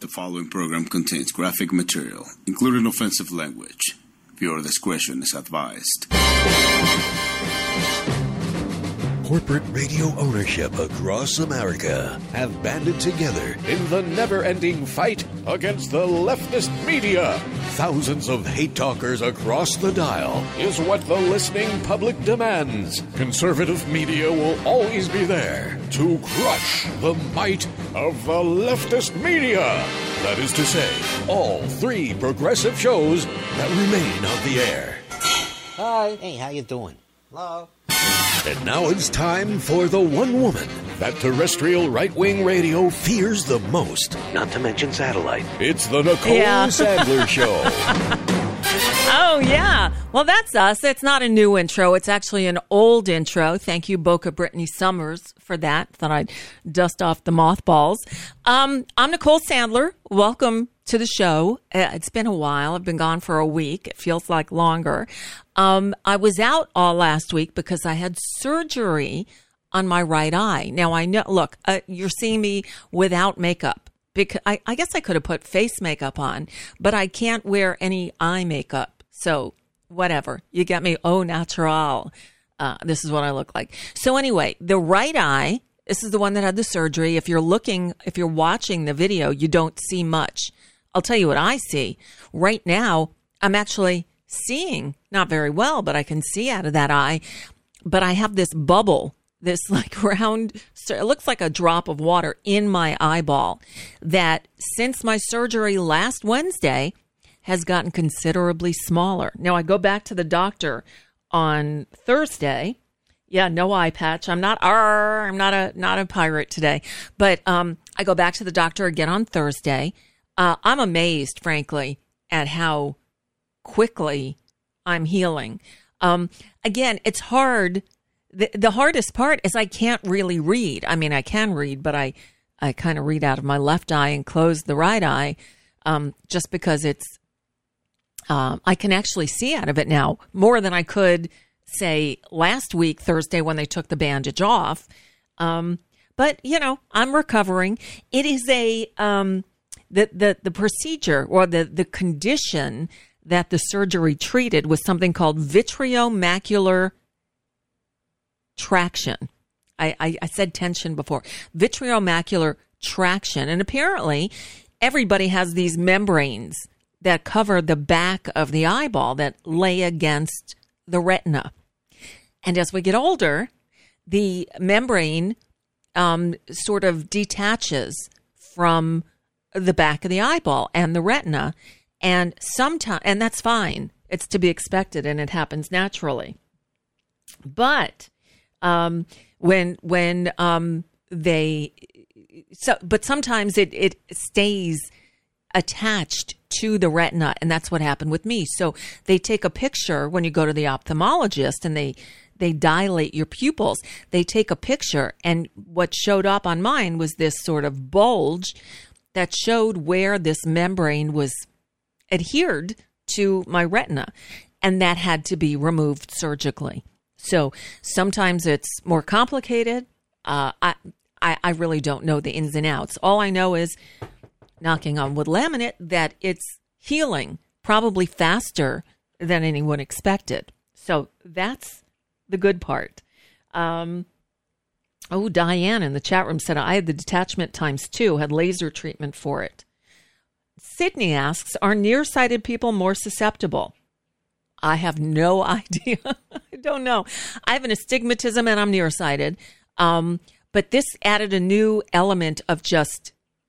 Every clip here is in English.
The following program contains graphic material, including offensive language. Viewer discretion is advised. Corporate radio ownership across America have banded together in the never-ending fight against the leftist media. Thousands of hate talkers across the dial is what the listening public demands. Conservative media will always be there to crush the might of the leftist media. That is to say, all three progressive shows that remain on the air. Hi. Hey, how you doing? Hello. And now it's time for the one woman that terrestrial right-wing radio fears the most, not to mention satellite. It's the Nicole Sandler Show. Oh, yeah. Well, that's us. It's not a new intro. It's actually an old intro. Thank you, Boca Brittany Summers, for that. Thought I'd dust off the mothballs. I'm Nicole Sandler. Welcome to the show. It's been a while. I've been gone for a week. It feels like longer. I was out all last week because I had surgery on my right eye. Now, I know, look, you're seeing me without makeup. Because I guess I could have put face makeup on, but I can't wear any eye makeup. So whatever. You get me? Au natural. This is what I look like. So anyway, the right eye, this is the one that had the surgery. If you're watching the video, you don't see much. I'll tell you what I see. Right now, I'm actually seeing, not very well, but I can see out of that eye. But I have this bubble, this like round, it looks like a drop of water in my eyeball that since my surgery last Wednesday has gotten considerably smaller. Now I go back to the doctor on Thursday. Yeah, no eye patch. I'm not a pirate today, but I go back to the doctor again on Thursday. I'm amazed, frankly, at how quickly I'm healing. Again, it's hard. The hardest part is I can't really read. I mean, I can read, but I kind of read out of my left eye and close the right eye, just because it's, I can actually see out of it now more than I could, say, last week, Thursday, when they took the bandage off. But, you know, I'm recovering. It is the procedure or the condition that the surgery treated was something called vitreomacular traction. I said tension before. Vitreomacular traction. And apparently everybody has these membranes that cover the back of the eyeball that lay against the retina. And as we get older, the membrane sort of detaches from the back of the eyeball and the retina. And that's fine. It's to be expected and it happens naturally. But but sometimes it stays attached to the retina, and that's what happened with me. So they take a picture when you go to the ophthalmologist, and they dilate your pupils. They take a picture, and what showed up on mine was this sort of bulge that showed where this membrane was adhered to my retina, and that had to be removed surgically. So sometimes it's more complicated. I really don't know the ins and outs. All I know is, knocking on wood laminate, that it's healing probably faster than anyone expected. So that's the good part. Diane in the chat room said, I had the detachment ×2, had laser treatment for it. Sydney asks, are nearsighted people more susceptible? I have no idea. I don't know. I have an astigmatism and I'm nearsighted. But this added a new element of just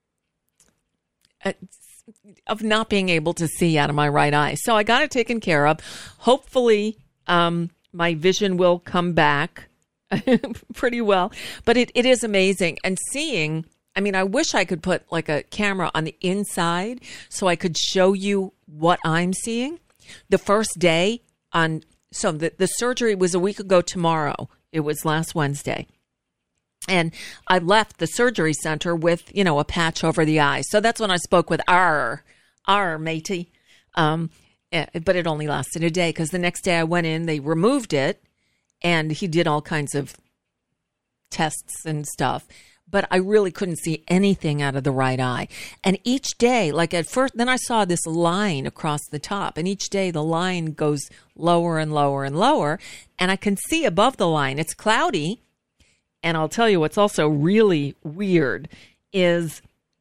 of not being able to see out of my right eye. So I got it taken care of. Hopefully, my vision will come back pretty well. But it is amazing. And seeing, I mean, I wish I could put like a camera on the inside so I could show you what I'm seeing. The first day so the surgery was a week ago tomorrow. It was last Wednesday. And I left the surgery center with, a patch over the eye. So that's when I spoke with our matey. But it only lasted a day because the next day I went in, they removed it, and he did all kinds of tests and stuff. but I really couldn't see anything out of the right eye. And each day, like at first, then I saw this line across the top, and each day the line goes lower and lower and lower, and I can see above the line. It's cloudy, and I'll tell you what's also really weird is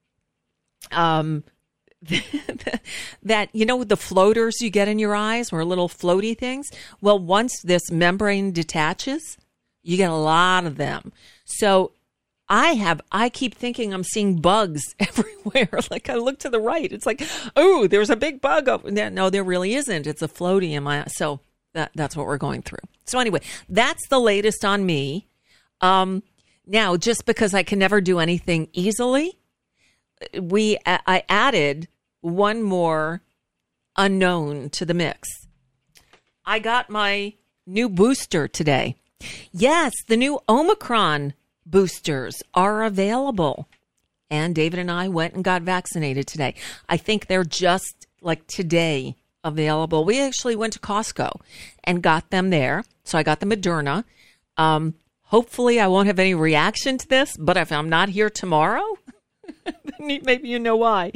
that, you know, the floaters you get in your eyes or little floaty things? Well, once this membrane detaches, you get a lot of them. So I keep thinking I'm seeing bugs everywhere. Like I look to the right. It's like, oh, there's a big bug over there. No, there really isn't. It's a floaty in my eye. So that's what we're going through. So anyway, that's the latest on me. Now, just because I can never do anything easily, I added one more unknown to the mix. I got my new booster today. Yes, the new Omicron boosters are available. And David and I went and got vaccinated today. I think they're just like today available. We actually went to Costco and got them there. So I got the Moderna. Hopefully I won't have any reaction to this, but if I'm not here tomorrow, maybe you know why.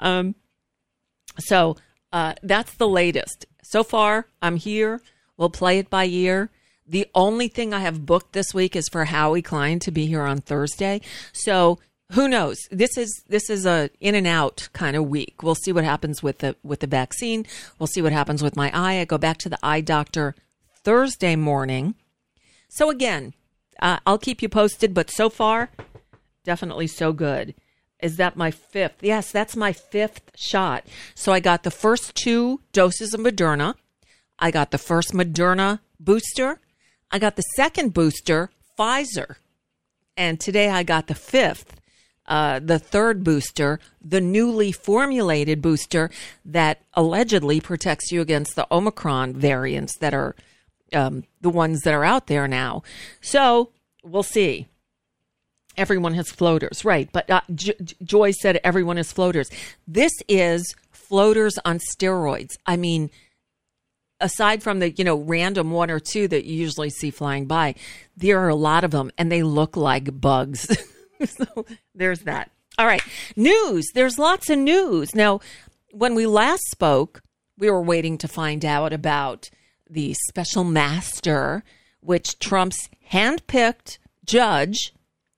So that's the latest. So far, I'm here. We'll play it by ear. The only thing I have booked this week is for Howie Klein to be here on Thursday. So who knows? This is a in and out kind of week. We'll see what happens with the vaccine. We'll see what happens with my eye. I go back to the eye doctor Thursday morning. So again, I'll keep you posted. But so far, definitely so good. Is that my fifth? Yes, that's my fifth shot. So I got the first 2 doses of Moderna. I got the first Moderna booster. I got the second booster, Pfizer. And today I got the fifth, the third booster, the newly formulated booster that allegedly protects you against the Omicron variants that are the ones that are out there now. So we'll see. Everyone has floaters, right? But Joy said everyone has floaters. This is floaters on steroids. I mean, aside from the, random 1 or 2 that you usually see flying by, there are a lot of them, and they look like bugs. So there's that. All right. News. There's lots of news. Now, when we last spoke, we were waiting to find out about the special master, which Trump's handpicked judge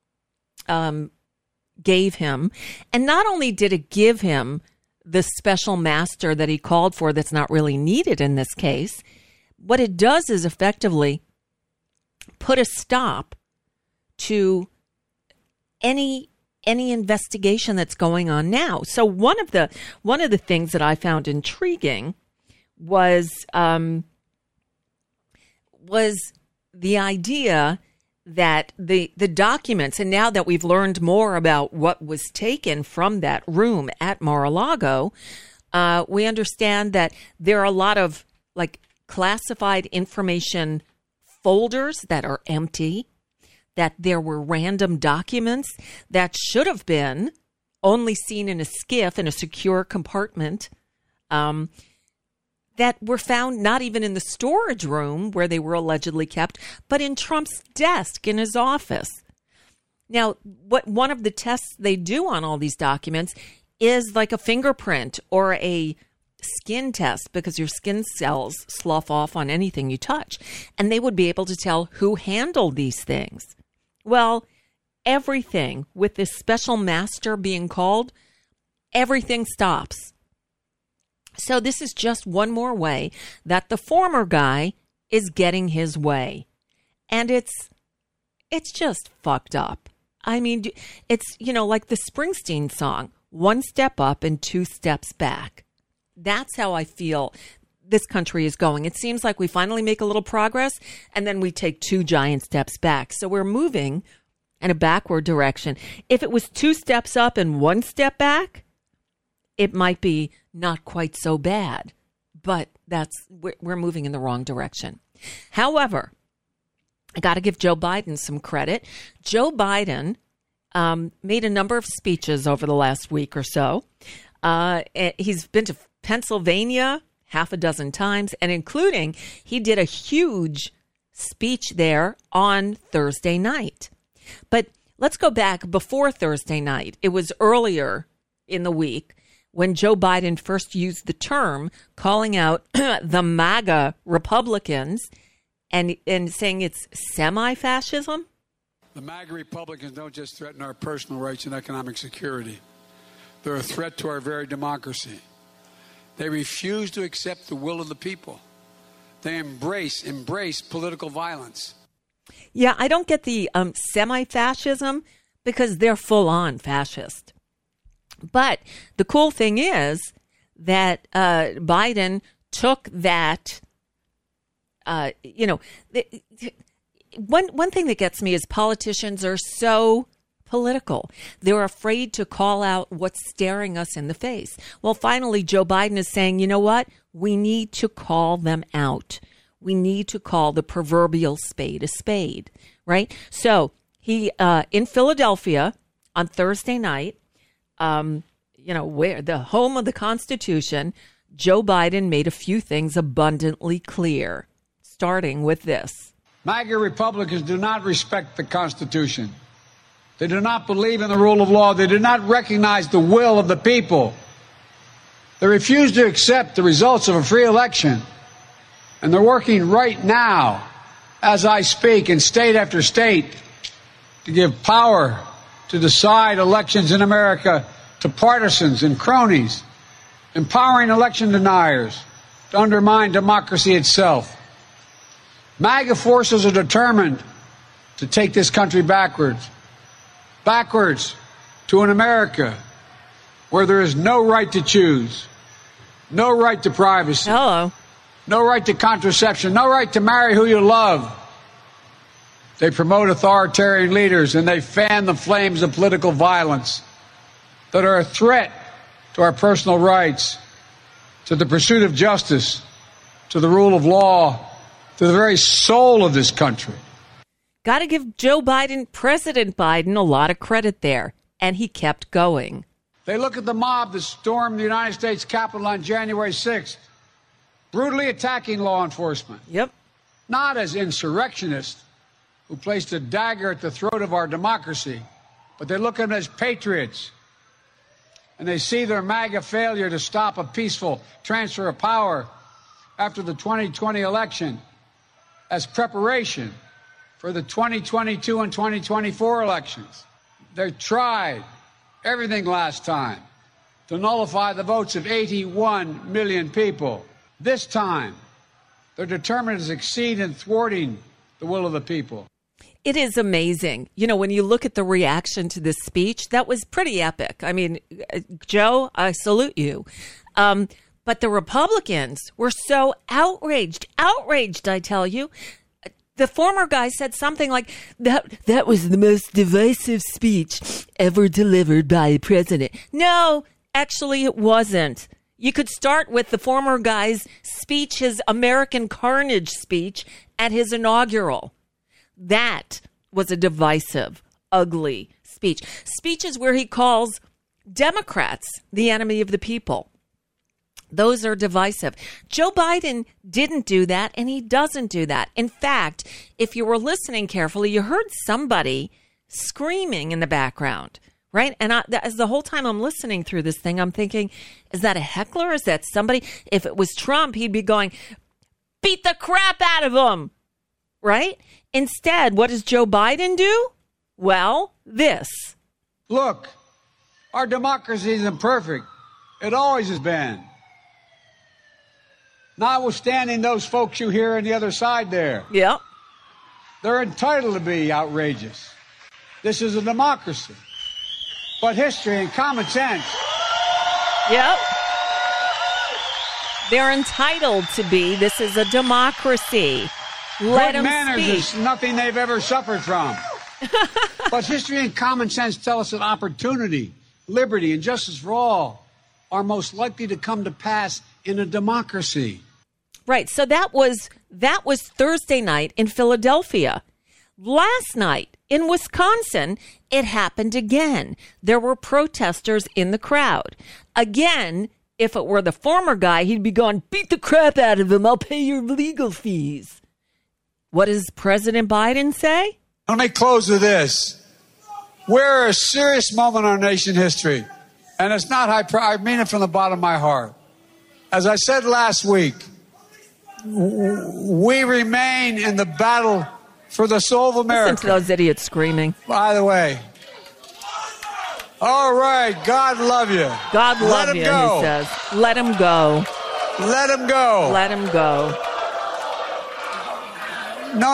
gave him. And not only did it give him the special master that he called for that's not really needed in this case, what it does is effectively put a stop to any investigation that's going on now. So one of the things that I found intriguing was the idea that the documents, and now that we've learned more about what was taken from that room at Mar-a-Lago, we understand that there are a lot of like classified information folders that are empty, that there were random documents that should have been only seen in a SCIF in a secure compartment, that were found not even in the storage room where they were allegedly kept, but in Trump's desk in his office. Now, what one of the tests they do on all these documents is like a fingerprint or a skin test, because your skin cells slough off on anything you touch, and they would be able to tell who handled these things. Well, everything with this special master being called, everything stops. So this is just one more way that the former guy is getting his way. And it's just fucked up. I mean, it's, like the Springsteen song, 1 step up and 2 steps back. That's how I feel this country is going. It seems like we finally make a little progress, and then we take 2 giant steps back. So we're moving in a backward direction. If it was 2 steps up and 1 step back, it might be not quite so bad, but we're moving in the wrong direction. However, I got to give Joe Biden some credit. Joe Biden made a number of speeches over the last week or so. He's been to Pennsylvania 6 times, and including he did a huge speech there on Thursday night. But let's go back before Thursday night. It was earlier in the week when Joe Biden first used the term, calling out the MAGA Republicans and saying it's semi-fascism. The MAGA Republicans don't just threaten our personal rights and economic security. They're a threat to our very democracy. They refuse to accept the will of the people. They embrace political violence. Yeah, I don't get the semi-fascism because they're full-on fascist. But the cool thing is that Biden took that, one thing that gets me is politicians are so political. They're afraid to call out what's staring us in the face. Well, finally, Joe Biden is saying, you know what? We need to call them out. We need to call the proverbial spade a spade, right? So he, in Philadelphia on Thursday night, where the home of the Constitution, Joe Biden made a few things abundantly clear, starting with this. MAGA Republicans do not respect the Constitution. They do not believe in the rule of law. They do not recognize the will of the people. They refuse to accept the results of a free election. And they're working right now, as I speak, in state after state, to give power to decide elections in America to partisans and cronies, empowering election deniers to undermine democracy itself. MAGA forces are determined to take this country backwards to an America where there is no right to choose, no right to privacy, Hello. No right to contraception, no right to marry who you love. They promote authoritarian leaders and they fan the flames of political violence that are a threat to our personal rights, to the pursuit of justice, to the rule of law, to the very soul of this country. Got to give Joe Biden, President Biden, a lot of credit there. And he kept going. They look at the mob that stormed the United States Capitol on January 6th, brutally attacking law enforcement. Yep. Not as insurrectionists who placed a dagger at the throat of our democracy, but they look at them as patriots. And they see their MAGA failure to stop a peaceful transfer of power after the 2020 election as preparation for the 2022 and 2024 elections. They tried everything last time to nullify the votes of 81 million people. This time, they're determined to succeed in thwarting the will of the people. It is amazing. You know, when you look at the reaction to this speech, that was pretty epic. I mean, Joe, I salute you. But the Republicans were so outraged, I tell you. The former guy said something like, that was the most divisive speech ever delivered by a president. No, actually it wasn't. You could start with the former guy's speech, his American Carnage speech at his inaugural. That was a divisive, ugly speech. Speeches where he calls Democrats the enemy of the people. Those are divisive. Joe Biden didn't do that, and he doesn't do that. In fact, if you were listening carefully, you heard somebody screaming in the background, right? And as the whole time I'm listening through this thing, I'm thinking, is that a heckler? Is that somebody? If it was Trump, he'd be going, beat the crap out of him, right? Instead, what does Joe Biden do? Well, this. Look, our democracy isn't perfect. It always has been. Notwithstanding those folks you hear on the other side there. Yep. They're entitled to be outrageous. This is a democracy. But history and common sense. Yep. They're entitled to be. This is a democracy. Let them Good manners speak. is nothing they've ever suffered from. But history and common sense tell us that opportunity, liberty, and justice for all are most likely to come to pass in a democracy. Right. So that was Thursday night in Philadelphia. Last night in Wisconsin, it happened again. There were protesters in the crowd. Again, if it were the former guy, he'd be going, beat the crap out of him. I'll pay your legal fees. What does President Biden say? Let me close with this. We're a serious moment in our nation history. And it's not I mean it from the bottom of my heart. As I said last week, we remain in the battle for the soul of America. Listen to those idiots screaming. By the way. All right, God love you. God love you, go. He says. Let him go. Let him go. Let him go. No.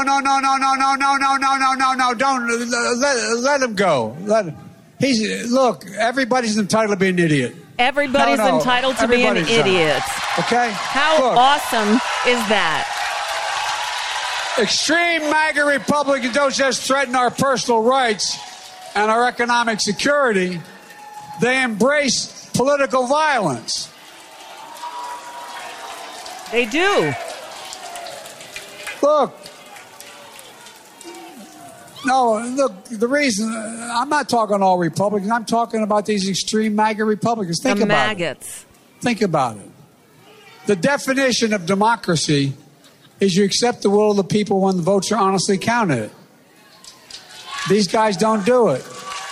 Don't let him go. Look, everybody's entitled to be an idiot. Everybody's entitled to be an idiot. Okay? How awesome is that? Extreme MAGA Republicans don't just threaten our personal rights and our economic security, they embrace political violence. They do. Look, the reason, I'm not talking all Republicans, I'm talking about these extreme MAGA Republicans. Think about maggots. it. Think about it. The definition of democracy is you accept the will of the people when the votes are honestly counted. These guys don't do it.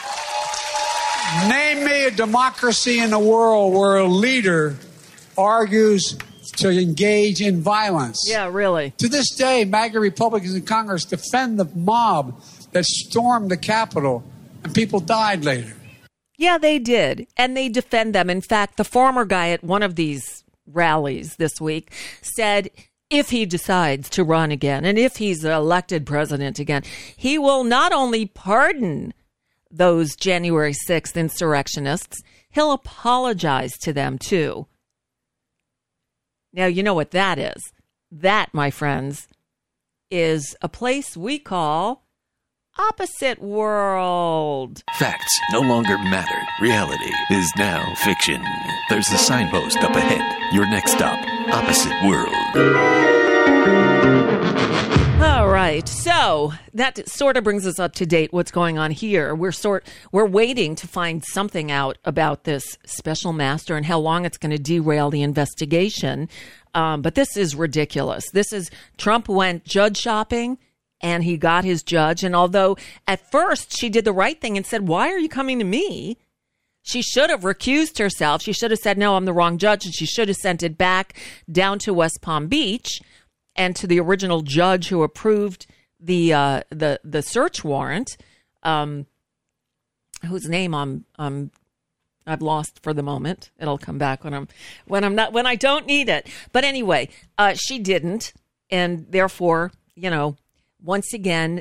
Name me a democracy in the world where a leader argues to engage in violence. Yeah, really. To this day, MAGA Republicans in Congress defend the mob that stormed the Capitol, and people died later. Yeah, they did. And they defend them. In fact, the former guy at one of these rallies this week said if he decides to run again and if he's elected president again, he will not only pardon those January 6th insurrectionists, he'll apologize to them too. Now, you know what that is. That, my friends, is a place we call Opposite World. Facts no longer matter. Reality is now fiction. There's a signpost up ahead. Your next stop, Opposite World. All right. So that sort of brings us up to date. What's going on here? We're waiting to find something out about this special master and how long it's going to derail the investigation. But this is ridiculous. Trump went judge shopping and he got his judge. And although at first she did the right thing and said, why are you coming to me? She should have recused herself. She should have said, no, I'm the wrong judge. And she should have sent it back down to West Palm Beach and to the original judge who approved the search warrant, whose name I've lost for the moment. It'll come back when I don't need it. But anyway, she didn't, and therefore, once again,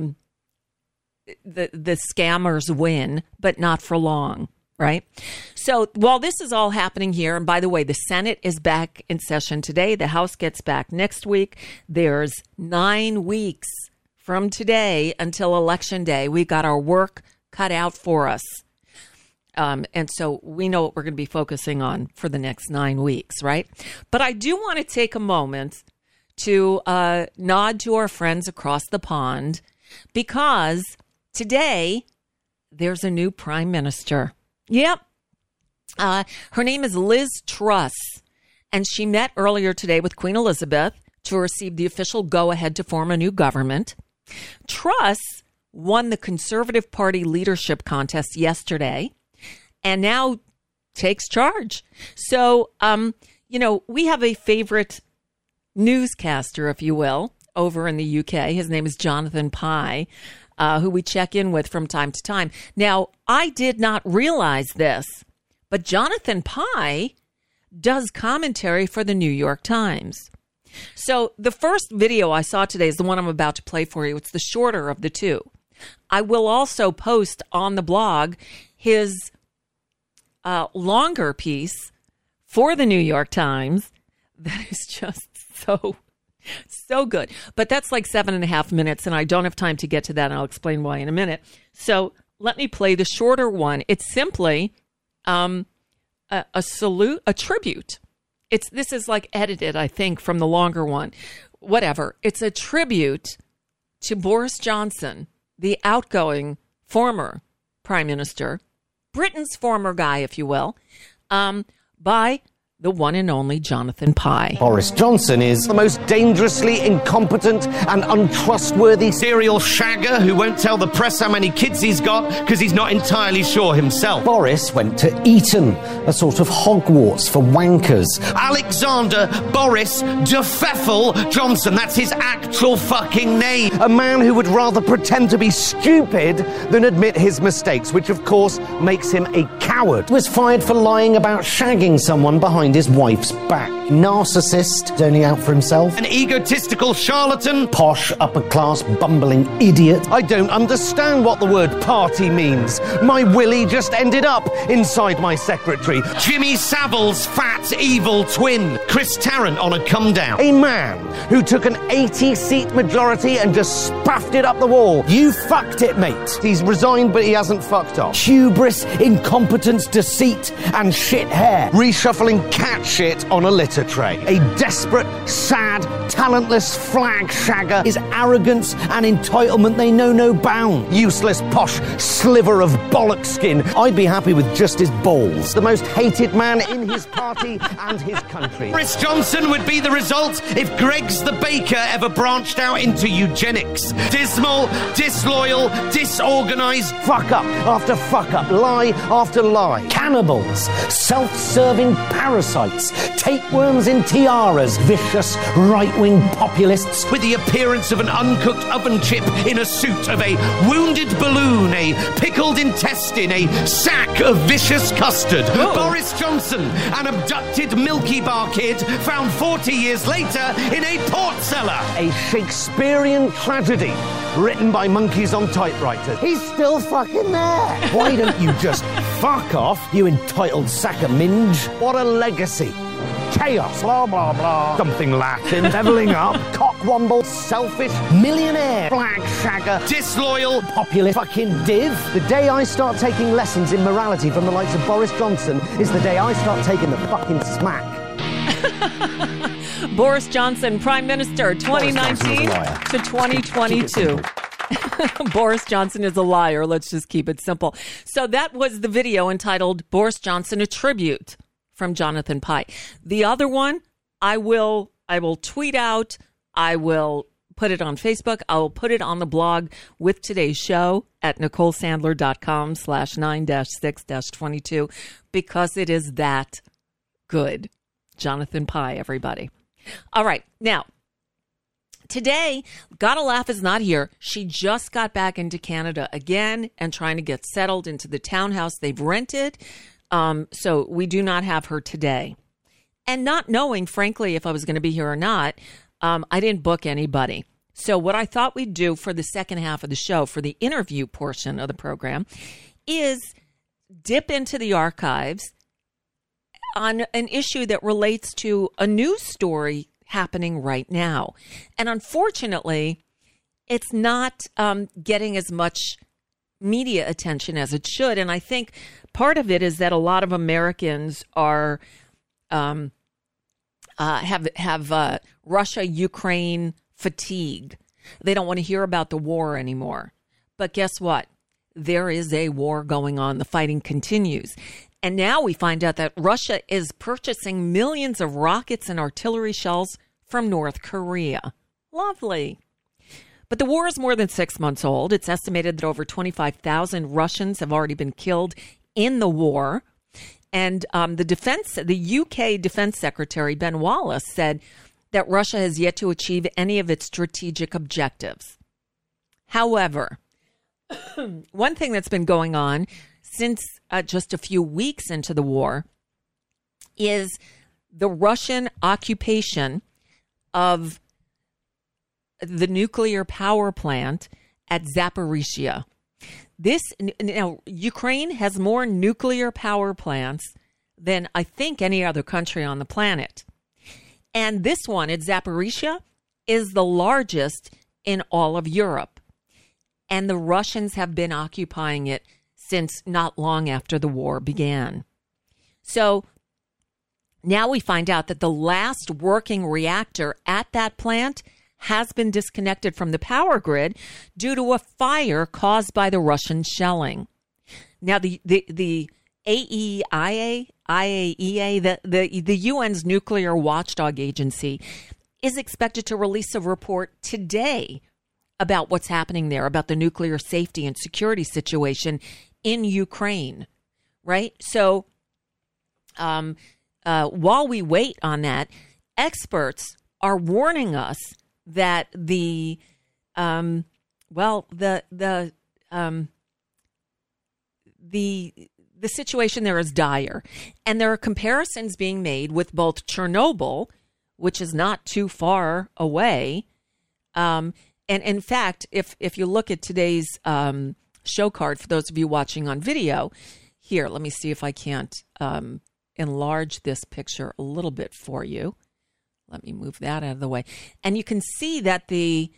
the scammers win, but not for long. Right. So while this is all happening here, and by the way, the Senate is back in session today. The House gets back next week. There's 9 weeks from today until Election Day. We got our work cut out for us. And so we know what we're going to be focusing on for the next 9 weeks. Right. But I do want to take a moment to nod to our friends across the pond, because today there's a new prime minister. Yep. Her name is Liz Truss, and she met earlier today with Queen Elizabeth to receive the official go-ahead to form a new government. Truss won the Conservative Party leadership contest yesterday and now takes charge. So, we have a favorite newscaster, if you will, over in the UK. His name is Jonathan Pye, who we check in with from time to time. Now, I did not realize this, but Jonathan Pye does commentary for the New York Times. So the first video I saw today is the one I'm about to play for you. It's the shorter of the two. I will also post on the blog his longer piece for the New York Times that is just so good. But that's like 7.5 minutes, and I don't have time to get to that, and I'll explain why in a minute. So let me play the shorter one. It's simply a tribute. This is like edited, I think, from the longer one. Whatever. It's a tribute to Boris Johnson, the outgoing former prime minister, Britain's former guy, if you will, by the one and only Jonathan Pie. Boris Johnson is the most dangerously incompetent and untrustworthy serial shagger who won't tell the press how many kids he's got because he's not entirely sure himself. Boris went to Eton, a sort of Hogwarts for wankers. Alexander Boris de Pfeffel Johnson, that's his actual fucking name. A man who would rather pretend to be stupid than admit his mistakes, which of course makes him a coward. Was fired for lying about shagging someone behind his wife's back. Narcissist, only out for himself. An egotistical charlatan. Posh, upper-class, bumbling idiot. I don't understand what the word party means. My willy just ended up inside my secretary. Jimmy Savile's fat, evil twin. Chris Tarrant on a come-down. A man who took an 80-seat majority and just spaffed it up the wall. You fucked it, mate. He's resigned, but he hasn't fucked off. Hubris, incompetence, deceit, and shit hair. Reshuffling cat shit on a litter tray. A desperate, sad, talentless flag shagger. His arrogance and entitlement, they know no bound. Useless, posh sliver of bollock skin. I'd be happy with just his balls. The most hated man in his party and his country. Boris Johnson would be the result if Greggs the Baker ever branched out into eugenics. Dismal, disloyal, disorganised, fuck up after fuck up, lie after lie. Cannibals, self-serving parasites, tapeworms in tiaras, vicious right-wing populists with the appearance of an uncooked oven chip in a suit of a wounded balloon, a pickled intestine, a sack of vicious custard. Oh. Boris Johnson, an abducted Milky Bar kid found 40 years later in a port cellar. A Shakespearean tragedy written by monkeys on typewriters. He's still fucking there. Why don't you just fuck off, you entitled sack of minge? What a legacy. Chaos, blah, blah, blah. Something Latin, levelling up, cockwomble, selfish, millionaire, flag shagger, disloyal, populist, fucking div. The day I start taking lessons in morality from the likes of Boris Johnson is the day I start taking the fucking smack. Boris Johnson, Prime Minister, 2019 to 2022. Boris Johnson is a liar. Let's just keep it simple. So that was the video entitled Boris Johnson, a Tribute from Jonathan Pie. The other one, I will tweet out. I will put it on Facebook. I will put it on the blog with today's show at NicoleSandler.com/9-6-22 because it is that good. Jonathan Pie, everybody. All right. Now, today, Gotta Laugh is not here. She just got back into Canada again and trying to get settled into the townhouse they've rented. So we do not have her today. And not knowing, frankly, if I was going to be here or not, I didn't book anybody. So what I thought we'd do for the second half of the show, for the interview portion of the program, is dip into the archives on an issue that relates to a news story happening right now. And unfortunately, it's not getting as much media attention as it should. And I think part of it is that a lot of Americans are have Russia-Ukraine fatigue. They don't want to hear about the war anymore. But guess what? There is a war going on. The fighting continues. And now we find out that Russia is purchasing millions of rockets and artillery shells from North Korea. Lovely. But the war is more than 6 months old. It's estimated that over 25,000 Russians have already been killed in the war. And the UK Defense Secretary, Ben Wallace, said that Russia has yet to achieve any of its strategic objectives. However, one thing that's been going on since just a few weeks into the war is the Russian occupation of the nuclear power plant at Zaporizhzhia. Now, Ukraine has more nuclear power plants than I think any other country on the planet. And this one at Zaporizhzhia is the largest in all of Europe. And the Russians have been occupying it since not long after the war began. So now we find out that the last working reactor at that plant has been disconnected from the power grid due to a fire caused by the Russian shelling. Now, the AEIA, IAEA, the UN's nuclear watchdog agency, is expected to release a report today about what's happening there, about the nuclear safety and security situation in Ukraine, right? So while we wait on that, experts are warning us that the situation there is dire. And there are comparisons being made with both Chernobyl, which is not too far away. And in fact, if you look at today's show card, for those of you watching on video, here, let me see if I can't enlarge this picture a little bit for you. Let me move that out of the way. And you can see that the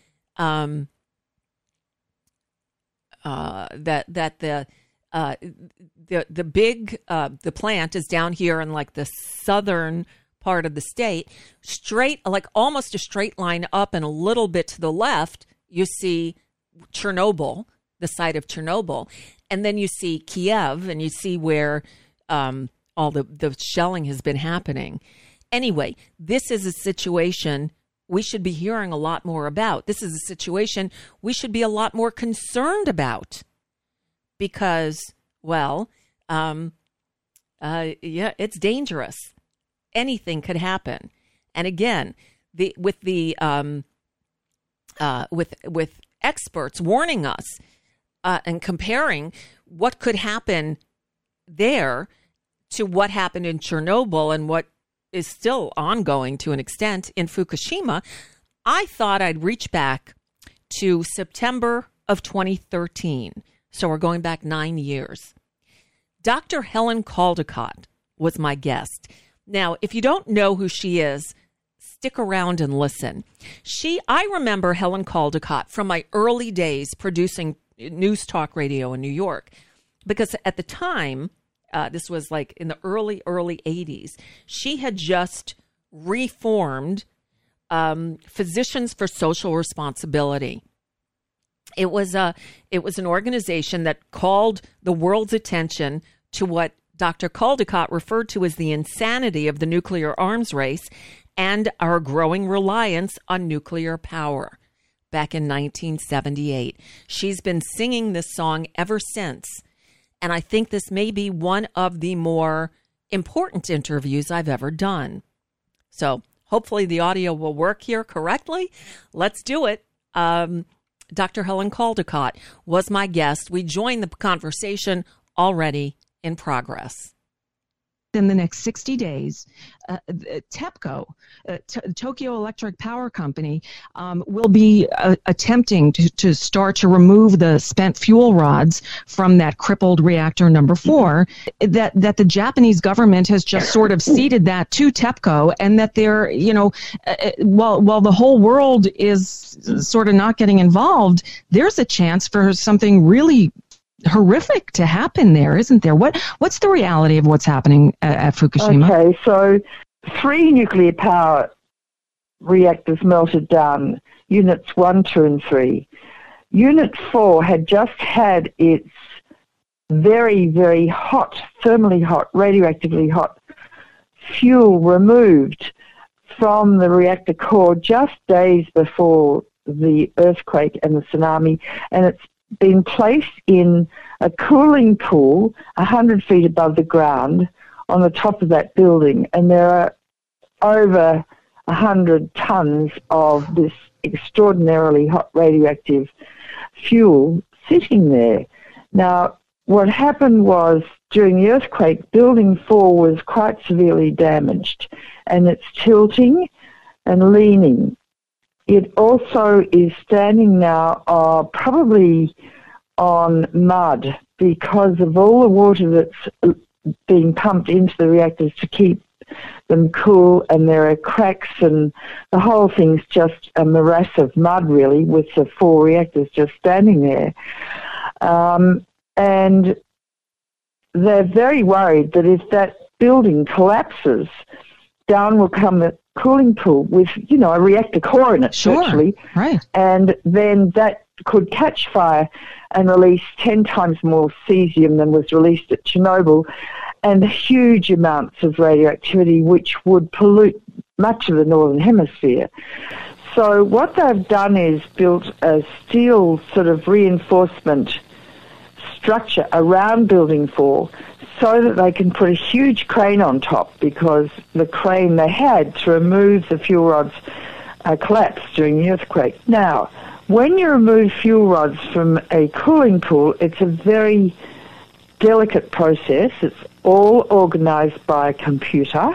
plant is down here in like the southern part of the state, straight, like almost a straight line up, and a little bit to the left, you see Chernobyl, the site of Chernobyl. And then you see Kiev, and you see where all the shelling has been happening. Anyway, this is a situation we should be hearing a lot more about. This is a situation we should be a lot more concerned about because, it's dangerous. Anything could happen. And again, with experts warning us and comparing what could happen there to what happened in Chernobyl and what is still ongoing to an extent in Fukushima, I thought I'd reach back to September of 2013. So we're going back 9 years. Dr. Helen Caldicott was my guest. Now, if you don't know who she is, stick around and listen. I remember Helen Caldicott from my early days producing news talk radio in New York, because at the time, this was like in the early 80s, she had just reformed Physicians for Social Responsibility. It was an organization that called the world's attention to what Dr. Caldicott referred to as the insanity of the nuclear arms race and our growing reliance on nuclear power back in 1978. She's been singing this song ever since. And I think this may be one of the more important interviews I've ever done. So hopefully the audio will work here correctly. Let's do it. Dr. Helen Caldicott was my guest. We joined the conversation already in progress. In the next 60 days, TEPCO, Tokyo Electric Power Company, will be attempting to start to remove the spent fuel rods from that crippled reactor number 4, that the Japanese government has just sort of ceded that to TEPCO, and that they're, while the whole world is sort of not getting involved, there's a chance for something really horrific to happen there, isn't there? What's the reality of what's happening at Fukushima? Okay, so 3 nuclear power reactors melted down, units 1, 2, and 3. Unit 4 had just had its very, very hot, thermally hot, radioactively hot fuel removed from the reactor core just days before the earthquake and the tsunami, and it's been placed in a cooling pool 100 feet above the ground on the top of that building, and there are over 100 tons of this extraordinarily hot radioactive fuel sitting there. Now, what happened was, during the earthquake, Building 4 was quite severely damaged, and it's tilting and leaning. It also is standing now probably on mud because of all the water that's being pumped into the reactors to keep them cool, and there are cracks, and the whole thing's just a morass of mud, really, with the 4 reactors just standing there. And they're very worried that if that building collapses, down will come the cooling pool with, a reactor core in it, actually. Right. And then that could catch fire and release 10 times more cesium than was released at Chernobyl. and huge amounts of radioactivity which would pollute much of the northern hemisphere. So what they've done is built a steel sort of reinforcement structure around Building 4 so that they can put a huge crane on top, because the crane they had to remove the fuel rods collapsed during the earthquake. Now, when you remove fuel rods from a cooling pool, it's a very delicate process. It's all organised by a computer,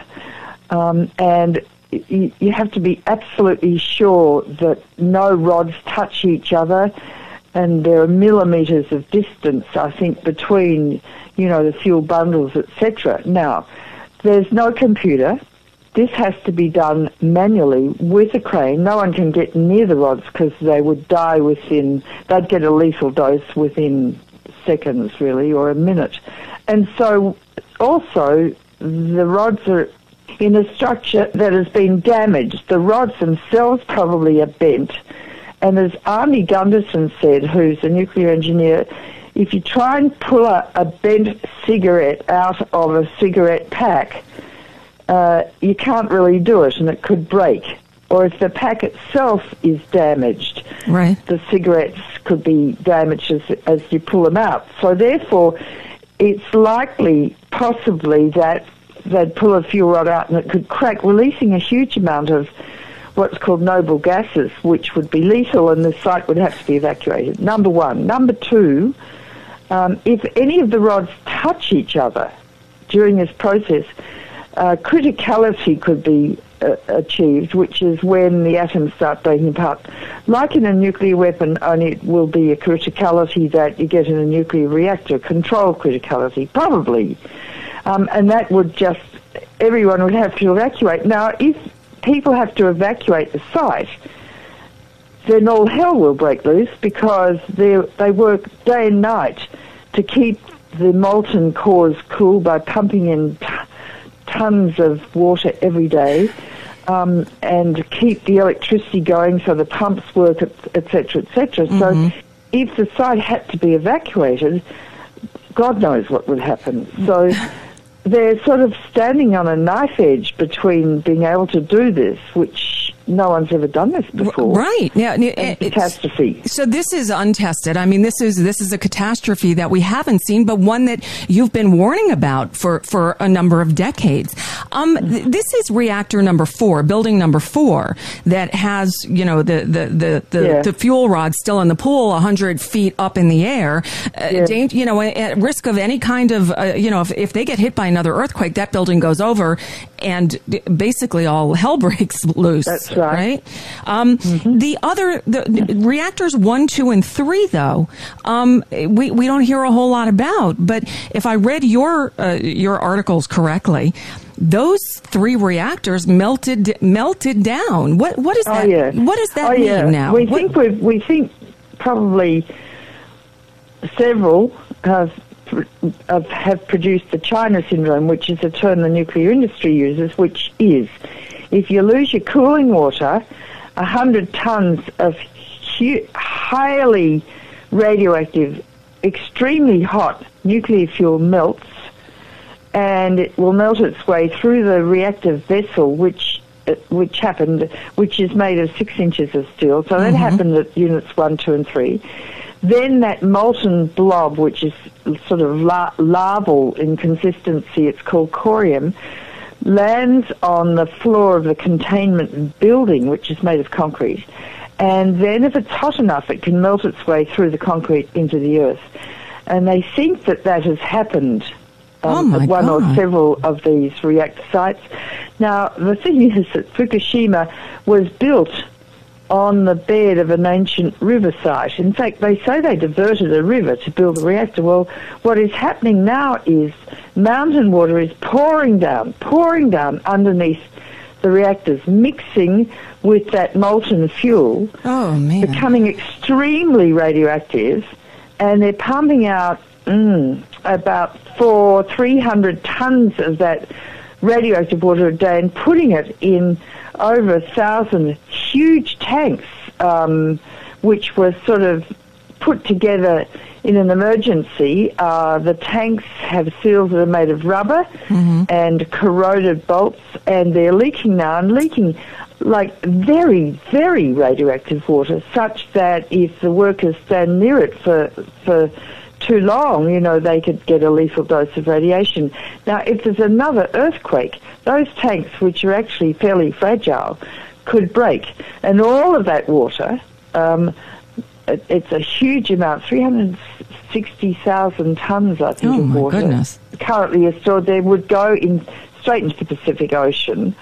and you have to be absolutely sure that no rods touch each other, and there are millimetres of distance, I think, between, the fuel bundles, etc. Now, there's no computer. This has to be done manually with a crane. No one can get near the rods because they would die they'd get a lethal dose within seconds, really, or a minute. And so, also, the rods are in a structure that has been damaged. The rods themselves probably are bent. And as Arnie Gunderson said, who's a nuclear engineer, if you try and pull a bent cigarette out of a cigarette pack, you can't really do it, and it could break. Or if the pack itself is damaged, right, the cigarettes could be damaged as you pull them out. So therefore, it's likely, possibly, that they'd pull a fuel rod out and it could crack, releasing a huge amount of what's called noble gases, which would be lethal, and the site would have to be evacuated. Number one. Number two, if any of the rods touch each other during this process, criticality could be achieved, which is when the atoms start breaking apart. Like in a nuclear weapon, only it will be a criticality that you get in a nuclear reactor, control criticality, probably. And that would everyone would have to evacuate. Now, if people have to evacuate the site, then all hell will break loose, because they work day and night to keep the molten cores cool by pumping in tons of water every day, and keep the electricity going so the pumps work, etc., etc. Mm-hmm. So if the site had to be evacuated, God knows what would happen. So they're sort of standing on a knife edge between being able to do this, which no one's ever done this before. Right. Yeah. Catastrophe. So this is untested. I mean, this is a catastrophe that we haven't seen, but one that you've been warning about for a number of decades. This is reactor number 4, building number 4, that has, the fuel rods still in the pool 100 feet up in the air. At risk of any kind of, if they get hit by another earthquake, that building goes over and basically all hell breaks loose. That's right. The reactors 1, 2, and 3, though, we don't hear a whole lot about. But if I read your articles correctly, those 3 reactors melted down. What is that? Yeah. What does that mean now? We think probably several have produced the China syndrome, which is a term the nuclear industry uses, which is, if you lose your cooling water, 100 tons of highly radioactive, extremely hot nuclear fuel melts, and it will melt its way through the reactive vessel, which is made of 6 inches of steel. So that happened at units 1, 2, and 3. Then that molten blob, which is sort of larval in consistency, it's called corium, lands on the floor of the containment building, which is made of concrete. And then if it's hot enough, it can melt its way through the concrete into the earth. And they think that has happened at one or several of these reactor sites. Now, the thing is that Fukushima was built on the bed of an ancient river site. In fact, they say they diverted a river to build a reactor. Well, what is happening now is mountain water is pouring down underneath the reactors, mixing with that molten fuel, becoming extremely radioactive, and they're pumping out about 300 tons of that radioactive water a day and putting it in over 1,000 huge tanks, which were sort of put together in an emergency, the tanks have seals that are made of rubber and corroded bolts, and they're leaking now, and leaking like very, very radioactive water, such that if the workers stand near it for too long, you know, they could get a lethal dose of radiation. Now, if there's another earthquake, those tanks, which are actually fairly fragile, could break. And all of that water, it's a huge amount, 360,000 tons, I think, of water. Goodness. Currently is stored there, would go straight into the Pacific Ocean.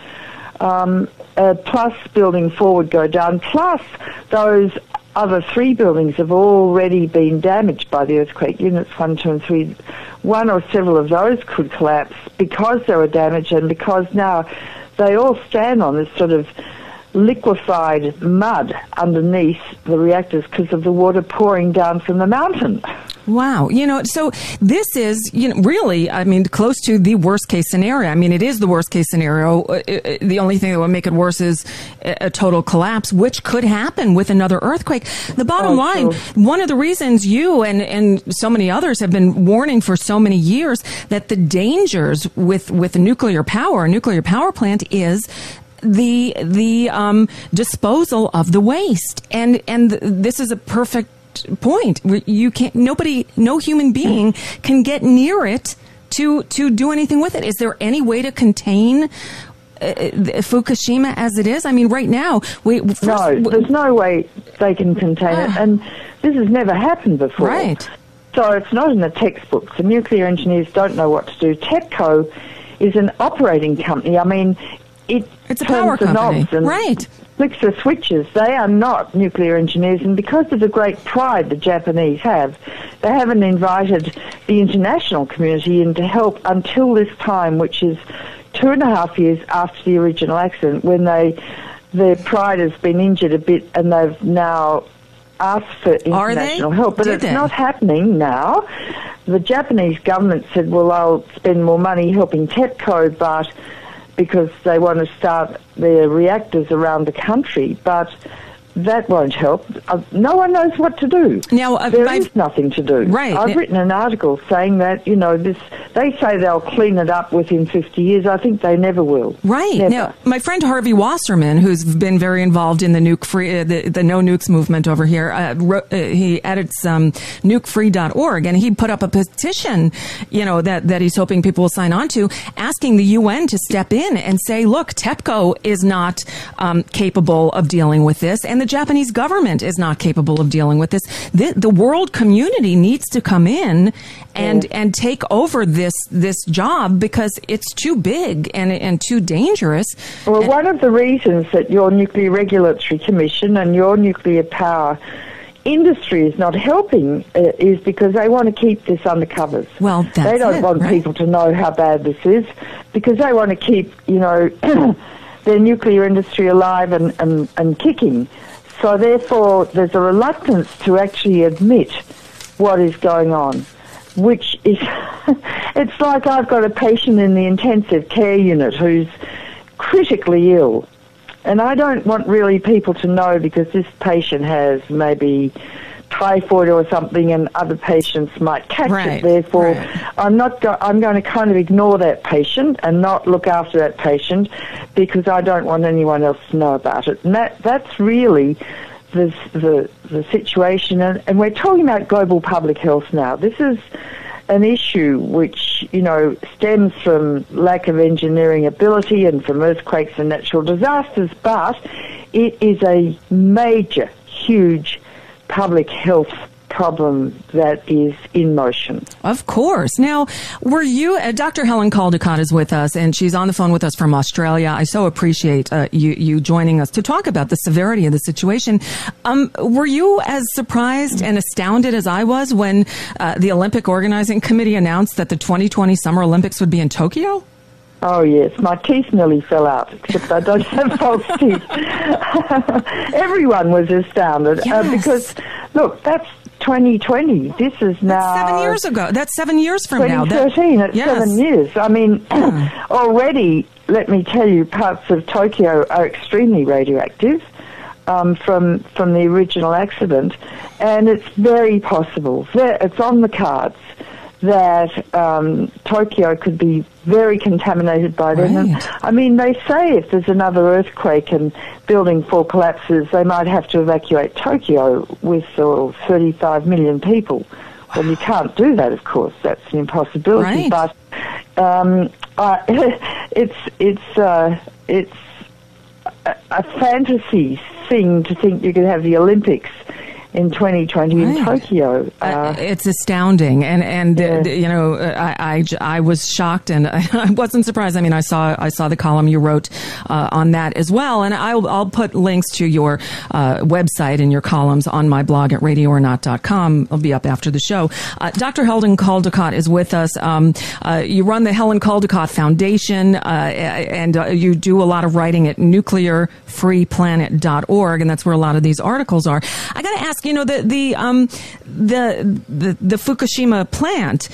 Plus Building 4 would go down, plus those other 3 buildings have already been damaged by the earthquake, units 1, 2, and 3. One or several of those could collapse because they were damaged, and because now they all stand on this sort of liquefied mud underneath the reactors because of the water pouring down from the mountain. Wow. You know, so this is, really, I mean, close to the worst case scenario. I mean, it is the worst case scenario. The only thing that would make it worse is a total collapse, which could happen with another earthquake. The bottom line, one of the reasons you and so many others have been warning for so many years that the dangers with nuclear power, a nuclear power plant, is the disposal of the waste. And this is a perfect point. You can't, no human being can get near it to do anything with it. Is there any way to contain Fukushima as it is? I mean, right now, there's no way they can contain it, and this has never happened before. Right. So it's not in the textbooks. The nuclear engineers don't know what to do. TEPCO is an operating company. I mean, it's a power company, right? Flicks the switches. They are not nuclear engineers, and because of the great pride the Japanese have, they haven't invited the international community in to help until this time, which is 2.5 years after the original accident, when their pride has been injured a bit, and they've now asked for international help. But it's not happening now. The Japanese government said, well, I'll spend more money helping TEPCO, but because they want to start their reactors around the country, but that won't help. No one knows what to do. Now, there is nothing to do. Right. I've written an article saying that, they say they'll clean it up within 50 years. I think they never will. Right. Never. Now, my friend Harvey Wasserman, who's been very involved in the nuke-free, the no nukes movement over here, he edits nukefree.org, and he put up a petition, that he's hoping people will sign on to, asking the UN to step in and say, look, TEPCO is not capable of dealing with this, and the Japanese government is not capable of dealing with this. The world community needs to come in and take over this job because it's too big and too dangerous. Well, one of the reasons that your Nuclear Regulatory Commission and your nuclear power industry is not helping is because they want to keep this under covers. Well, they don't want people to know how bad this is, because they want to keep, their nuclear industry alive and kicking. So therefore, there's a reluctance to actually admit what is going on, which is, it's like I've got a patient in the intensive care unit who's critically ill. And I don't want really people to know, because this patient has maybe typhoid or something, and other patients might catch it. Therefore, I'm going to kind of ignore that patient and not look after that patient, because I don't want anyone else to know about it. And that's really the situation. And we're talking about global public health now. This is an issue which, stems from lack of engineering ability and from earthquakes and natural disasters, but it is a major, huge public health problem that is in motion. Of course. Now, were you, Dr. Helen Caldicott is with us, and she's on the phone with us from Australia. I so appreciate you joining us to talk about the severity of the situation. Were you as surprised and astounded as I was when the Olympic Organizing Committee announced that the 2020 Summer Olympics would be in Tokyo? Oh, yes. My teeth nearly fell out, except I don't have false teeth. Everyone was astounded because, look, that's 2020. This is now... That's 7 years ago. That's 7 years from now. 2013. It's 7 years. I mean, already, let me tell you, parts of Tokyo are extremely radioactive. from the original accident, and it's very possible. It's on the cards that Tokyo could be very contaminated by then. Right. And, I mean, they say if there's another earthquake and Building 4 collapses, they might have to evacuate Tokyo with 35 million people. Well, you can't do that, of course. That's an impossibility. Right. But it's a fantasy thing to think you could have the Olympics in 2020 in Tokyo. It's astounding, and you know, I was shocked, and I wasn't surprised. I mean, I saw the column you wrote on that as well, and I'll put links to your website and your columns on my blog at radioornot.com. It'll be up after the show. Dr. Helen Caldicott is with us. You run the Helen Caldicott Foundation, and you do a lot of writing at nuclearfreeplanet.org, and that's where a lot of these articles are. I got to ask, you know, the Fukushima plant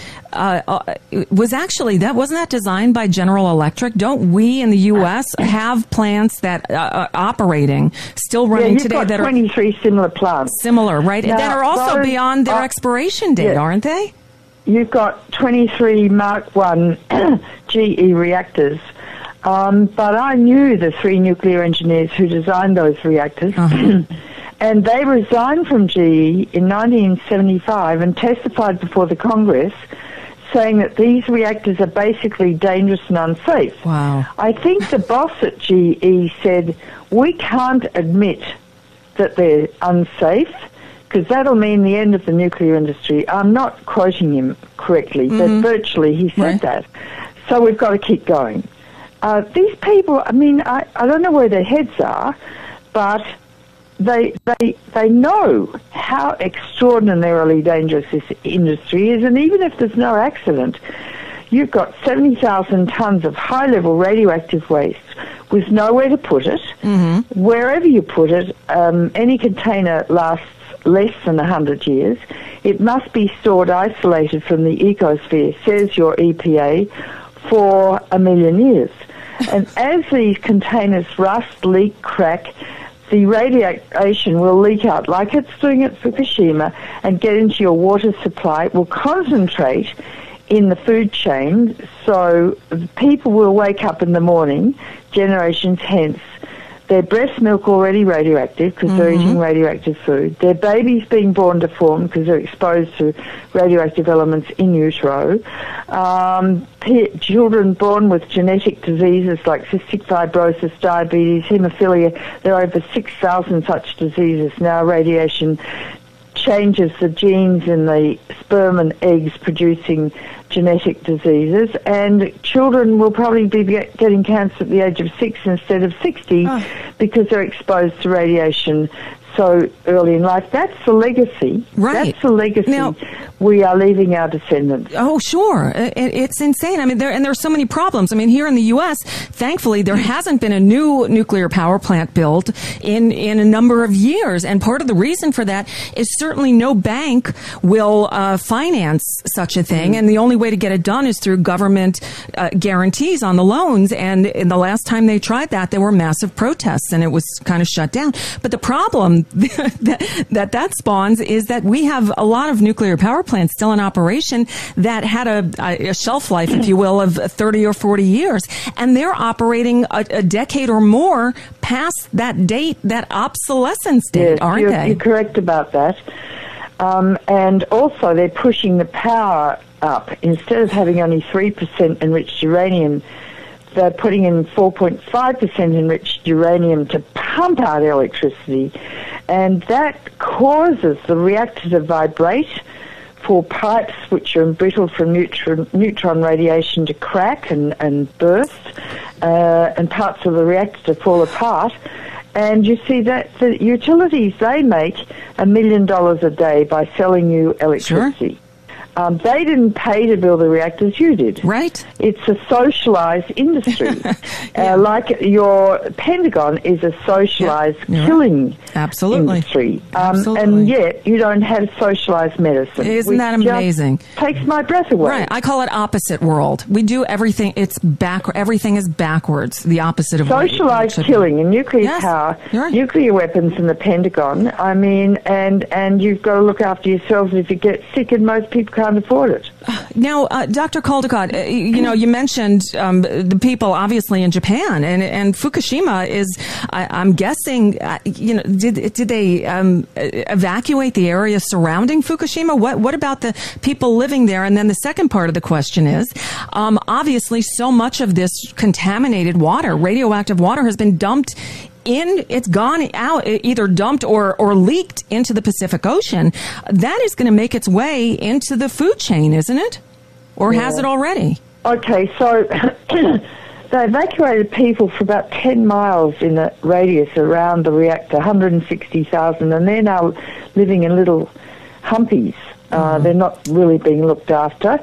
wasn't that designed by General Electric? Don't we in the U.S. have plants that are operating, still running today? Got that 23 similar plants. Similar, right? Now, that are also beyond their expiration date, aren't they? You've got 23 Mark I GE reactors. But I knew the 3 nuclear engineers who designed those reactors. And they resigned from GE in 1975 and testified before the Congress saying that these reactors are basically dangerous and unsafe. Wow. I think the boss at GE said, we can't admit that they're unsafe because that'll mean the end of the nuclear industry. I'm not quoting him correctly, but virtually he said that. So we've got to keep going. These people, I mean, I don't know where their heads are, but they know how extraordinarily dangerous this industry is, and even if there's no accident, you've got 70,000 tons of high-level radioactive waste with nowhere to put it. Wherever you put it, any container lasts less than 100 years. It must be stored isolated from the ecosphere, says your EPA, for 1 million years. And as these containers rust, leak, crack, the radiation will leak out like it's doing at Fukushima and get into your water supply. It will concentrate in the food chain, so people will wake up in the morning, generations hence, their breast milk already radioactive because they're eating radioactive food, their babies being born deformed because they're exposed to radioactive elements in utero, children born with genetic diseases like cystic fibrosis, diabetes, haemophilia. There are over 6,000 such diseases now. Radiation changes the genes in the sperm and eggs producing genetic diseases, and children will probably be getting cancer at the age of 6 instead of 60 because they're exposed to radiation so early in life. That's the legacy. Right. That's the legacy now, we are leaving our descendants. Oh, sure. It's insane. I mean, there are so many problems. I mean, here in the U.S., thankfully, there hasn't been a new nuclear power plant built in a number of years. And part of the reason for that is certainly no bank will finance such a thing. And the only way to get it done is through government guarantees on the loans. And in the last time they tried that, there were massive protests and it was kind of shut down. But the problem that spawns is that we have a lot of nuclear power plants still in operation that had a shelf life, if you will, of 30 or 40 years. And they're operating a decade or more past that date, that obsolescence date, aren't they? You're correct about that. And also they're pushing the power up. Instead of having only 3% enriched uranium, they're putting in 4.5% enriched uranium to pump out electricity. And that causes the reactor to vibrate, for pipes which are embrittled from neutron radiation to crack and burst, and parts of the reactor to fall apart. And you see that the utilities, they make $1 million a day by selling you electricity. They didn't pay to build the reactors, you did. Right. It's a socialized industry. Like your Pentagon is a socialized killing industry. And yet you don't have socialized medicine. Isn't that amazing? Takes my breath away. Right. I call it opposite world. We do everything, everything is backwards, the opposite of socialized killing and nuclear power, nuclear weapons in the Pentagon. I mean, and you've got to look after yourselves if you get sick, and most people can't afford it. Now, Dr. Caldicott, you mentioned the people obviously in Japan, and Fukushima is. I'm guessing, did they evacuate the area surrounding Fukushima? What about the people living there? And then the second part of the question is, obviously, so much of this contaminated water, radioactive water, has been dumped. It's gone out, either dumped or leaked into the Pacific Ocean. That is going to make its way into the food chain, isn't it? Or has it already? Okay, so they evacuated people for about 10 miles in the radius around the reactor, 160,000, and they're now living in little humpies. They're not really being looked after.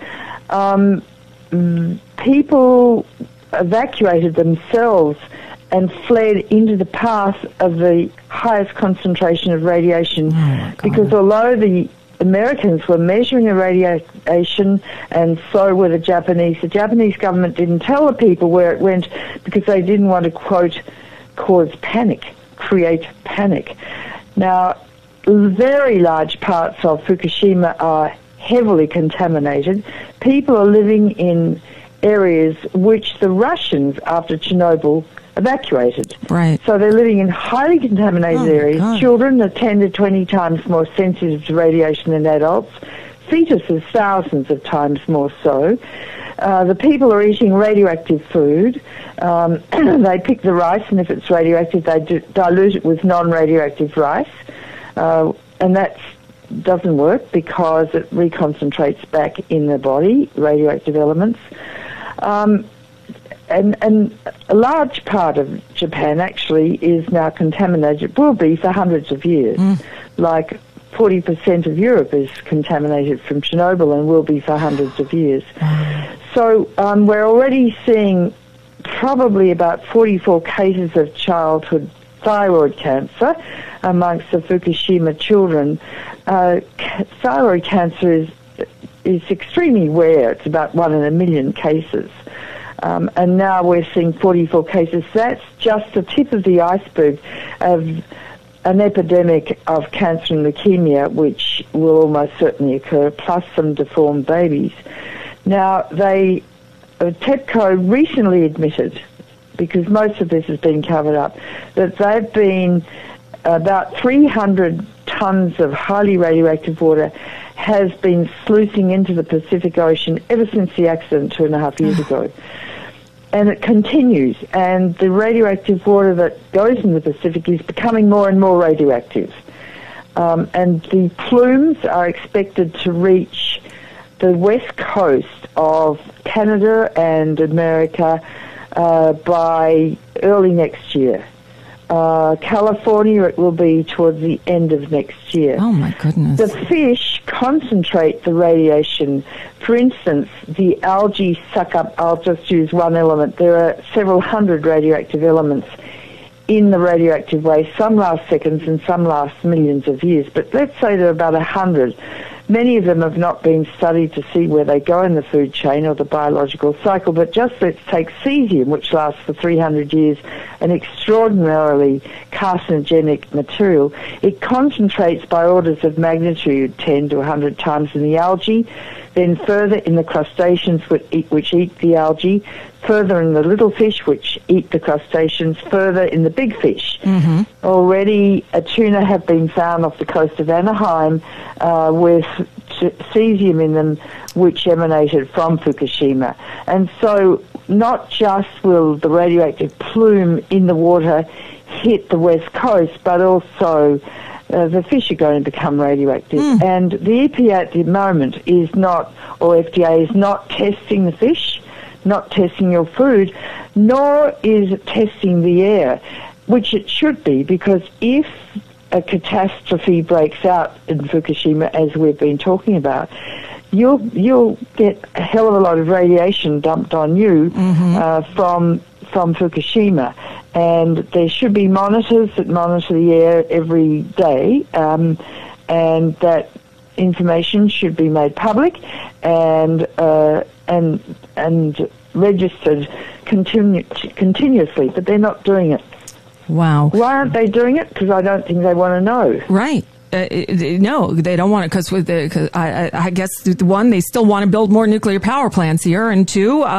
People evacuated themselves and fled into the path of the highest concentration of radiation, because although the Americans were measuring the radiation, and so were the Japanese government didn't tell the people where it went because they didn't want to, quote, create panic. Now, very large parts of Fukushima are heavily contaminated. People are living in areas which the Russians, after Chernobyl, evacuated. Right. So they're living in highly contaminated areas. God. Children are 10 to 20 times more sensitive to radiation than adults. Fetuses thousands of times more so. The people are eating radioactive food. They pick the rice, and if it's radioactive, they dilute it with non-radioactive rice. And that doesn't work because it reconcentrates back in the body, radioactive elements. And a large part of Japan actually is now contaminated, will be for hundreds of years. Like 40% of Europe is contaminated from Chernobyl and will be for hundreds of years. So we're already seeing probably about 44 cases of childhood thyroid cancer amongst the Fukushima children. Thyroid cancer is extremely rare. It's about 1 in a million cases. And now we're seeing 44 cases. That's just the tip of the iceberg of an epidemic of cancer and leukemia, which will almost certainly occur, plus some deformed babies. Now, TEPCO recently admitted, because most of this has been covered up, that they've been about 300 tons of highly radioactive water has been sluicing into the Pacific Ocean ever since the accident 2.5 years ago. And it continues, and the radioactive water that goes in the Pacific is becoming more and more radioactive. And the plumes are expected to reach the west coast of Canada and America by early next year. California, it will be towards the end of next year. Oh, my goodness. The fish concentrate the radiation. For instance, the algae suck up, I'll just use one element. There are several hundred radioactive elements in the radioactive waste. Some last seconds and some last millions of years. But let's say there are about 100. Many of them have not been studied to see where they go in the food chain or the biological cycle, but just let's take cesium, which lasts for 300 years, an extraordinarily carcinogenic material. It concentrates by orders of magnitude 10 to 100 times in the algae, then further in the crustaceans which eat the algae, further in the little fish which eat the crustaceans, further in the big fish. Already a tuna have been found off the coast of Anaheim with cesium in them which emanated from Fukushima. And so not just will the radioactive plume in the water hit the west coast, but also the fish are going to become radioactive. And the EPA at the moment is not, or FDA is not testing the fish, not testing your food, nor is it testing the air, which it should be, because if a catastrophe breaks out in Fukushima, as we've been talking about, you'll get a hell of a lot of radiation dumped on you from Fukushima. And there should be monitors that monitor the air every day, and that information should be made public and registered continuously. But they're not doing it. Wow. Why aren't they doing it? Because I don't think they want to know. Right. No, they don't want it because I guess, one, they still want to build more nuclear power plants here, and two, what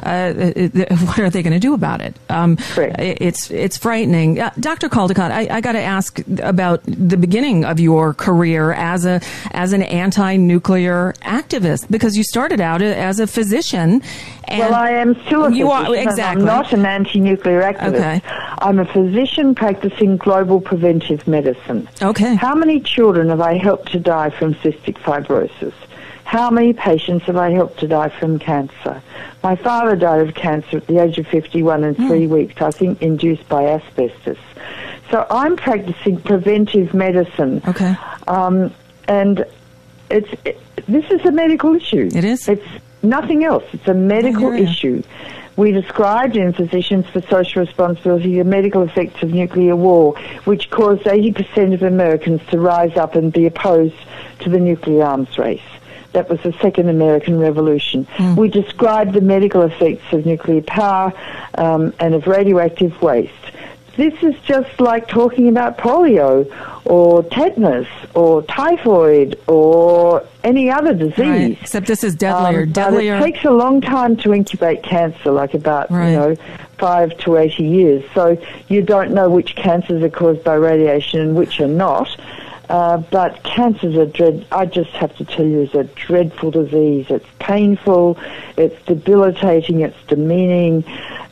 are they going to do about it? It's frightening. Dr. Caldicott, I got to ask about the beginning of your career as an anti-nuclear activist, because you started out as a physician. And well, I am still a physician. You are, exactly. I'm not an anti-nuclear activist. Okay. I'm a physician practicing global preventive medicine. Okay. How many children have I helped to die from cystic fibrosis? How many patients have I helped to die from cancer? My father died of cancer at the age of 51 in 3 weeks, I think induced by asbestos. So I'm practicing preventive medicine. Okay. And this is a medical issue. It is? It's nothing else. It's a medical issue. We described in Physicians for Social Responsibility the medical effects of nuclear war, which caused 80% of Americans to rise up and be opposed to the nuclear arms race. That was the Second American Revolution. We described the medical effects of nuclear power and of radioactive waste. This is just like talking about polio or tetanus or typhoid or any other disease. Right. Except this is deadlier. But it takes a long time to incubate cancer, like about 5 to 80 years. So you don't know which cancers are caused by radiation and which are not. But cancer's I just have to tell you, is a dreadful disease. It's painful, it's debilitating, it's demeaning,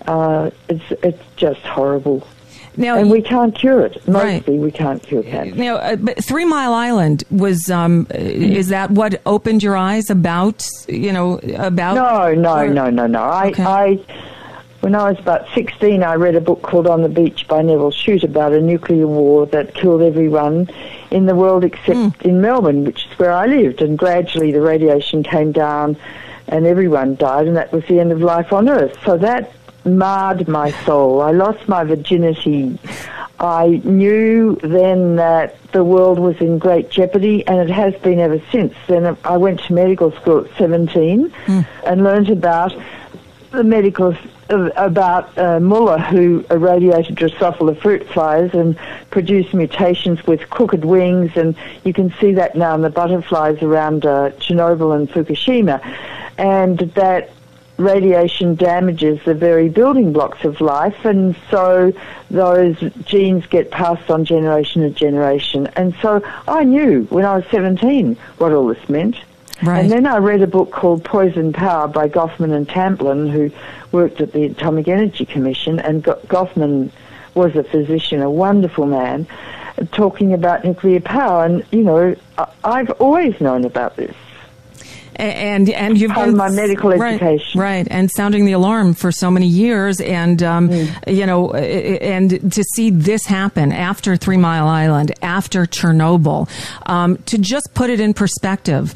it's just horrible. Now, and we can't cure it. Mostly we can't cure cancer. Now, but 3 Mile Island was, is that what opened your eyes about, No. Okay. When I was about 16, I read a book called On the Beach by Neville Shute about a nuclear war that killed everyone in the world except in Melbourne, which is where I lived. And gradually the radiation came down and everyone died, and that was the end of life on Earth. So that marred my soul. I lost my virginity. I knew then that the world was in great jeopardy, and it has been ever since. Then I went to medical school at 17 and learned about the Muller, who irradiated Drosophila fruit flies and produced mutations with crooked wings, and you can see that now in the butterflies around Chernobyl and Fukushima, and that radiation damages the very building blocks of life, and so those genes get passed on generation to generation. And so I knew when I was 17 what all this meant. Right. And then I read a book called Poison Power by Goffman and Tamplin, who worked at the Atomic Energy Commission, and Goffman was a physician, a wonderful man, talking about nuclear power. And, I've always known about this. And you've part been of my medical education, right, and sounding the alarm for so many years, and and to see this happen after 3 Mile Island, after Chernobyl, to just put it in perspective,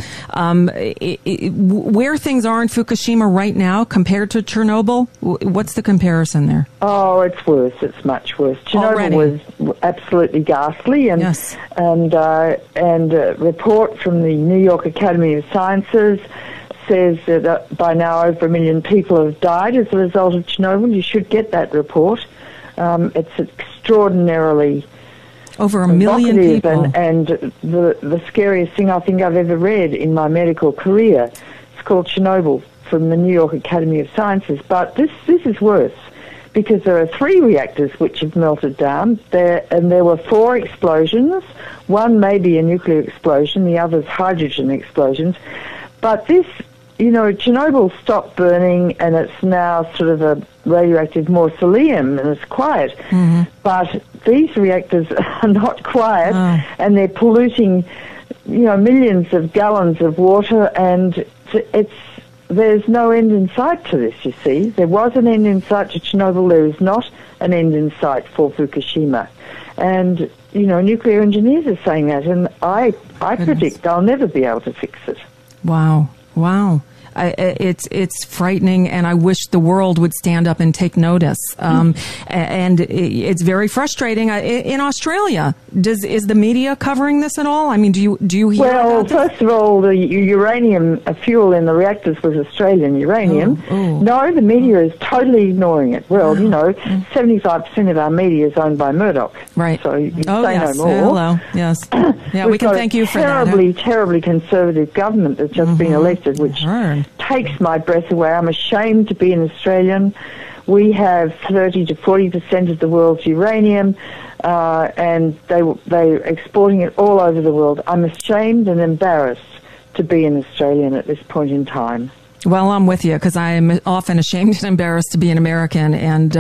where things are in Fukushima right now compared to Chernobyl, what's the comparison there? Oh, it's worse. It's much worse. Chernobyl was absolutely ghastly, and a report from the New York Academy of Sciences says that by now over 1 million people have died as a result of Chernobyl. You should get that report. It's extraordinarily over 1 million people, and the scariest thing I think I've ever read in my medical career. It's called Chernobyl from the New York Academy of Sciences. But this is worse, because there are 3 reactors which have melted down, and there were 4 explosions. One may be a nuclear explosion, the other's hydrogen explosions. But this, Chernobyl stopped burning, and it's now sort of a radioactive mausoleum, and it's quiet. But these reactors are not quiet, and they're polluting, millions of gallons of water, and there's no end in sight to this, you see. There was an end in sight to Chernobyl. There is not an end in sight for Fukushima. And, nuclear engineers are saying that, and I predict they'll never be able to fix it. Wow. It's frightening, and I wish the world would stand up and take notice. And it's very frustrating. In Australia, is the media covering this at all? I mean, do you hear about this? First of all, the uranium fuel in the reactors was Australian uranium. No, the media is totally ignoring it. Well, 75% of our media is owned by Murdoch. Right. So you say yes. no more. Hello. Yes. Yeah, we can thank you for that. Terribly conservative government that's just been elected, which takes my breath away. I'm ashamed to be an Australian. We have 30 to 40% of the world's uranium, and they're exporting it all over the world. I'm ashamed and embarrassed to be an Australian at this point in time. Well, I'm with you because I am often ashamed and embarrassed to be an American, and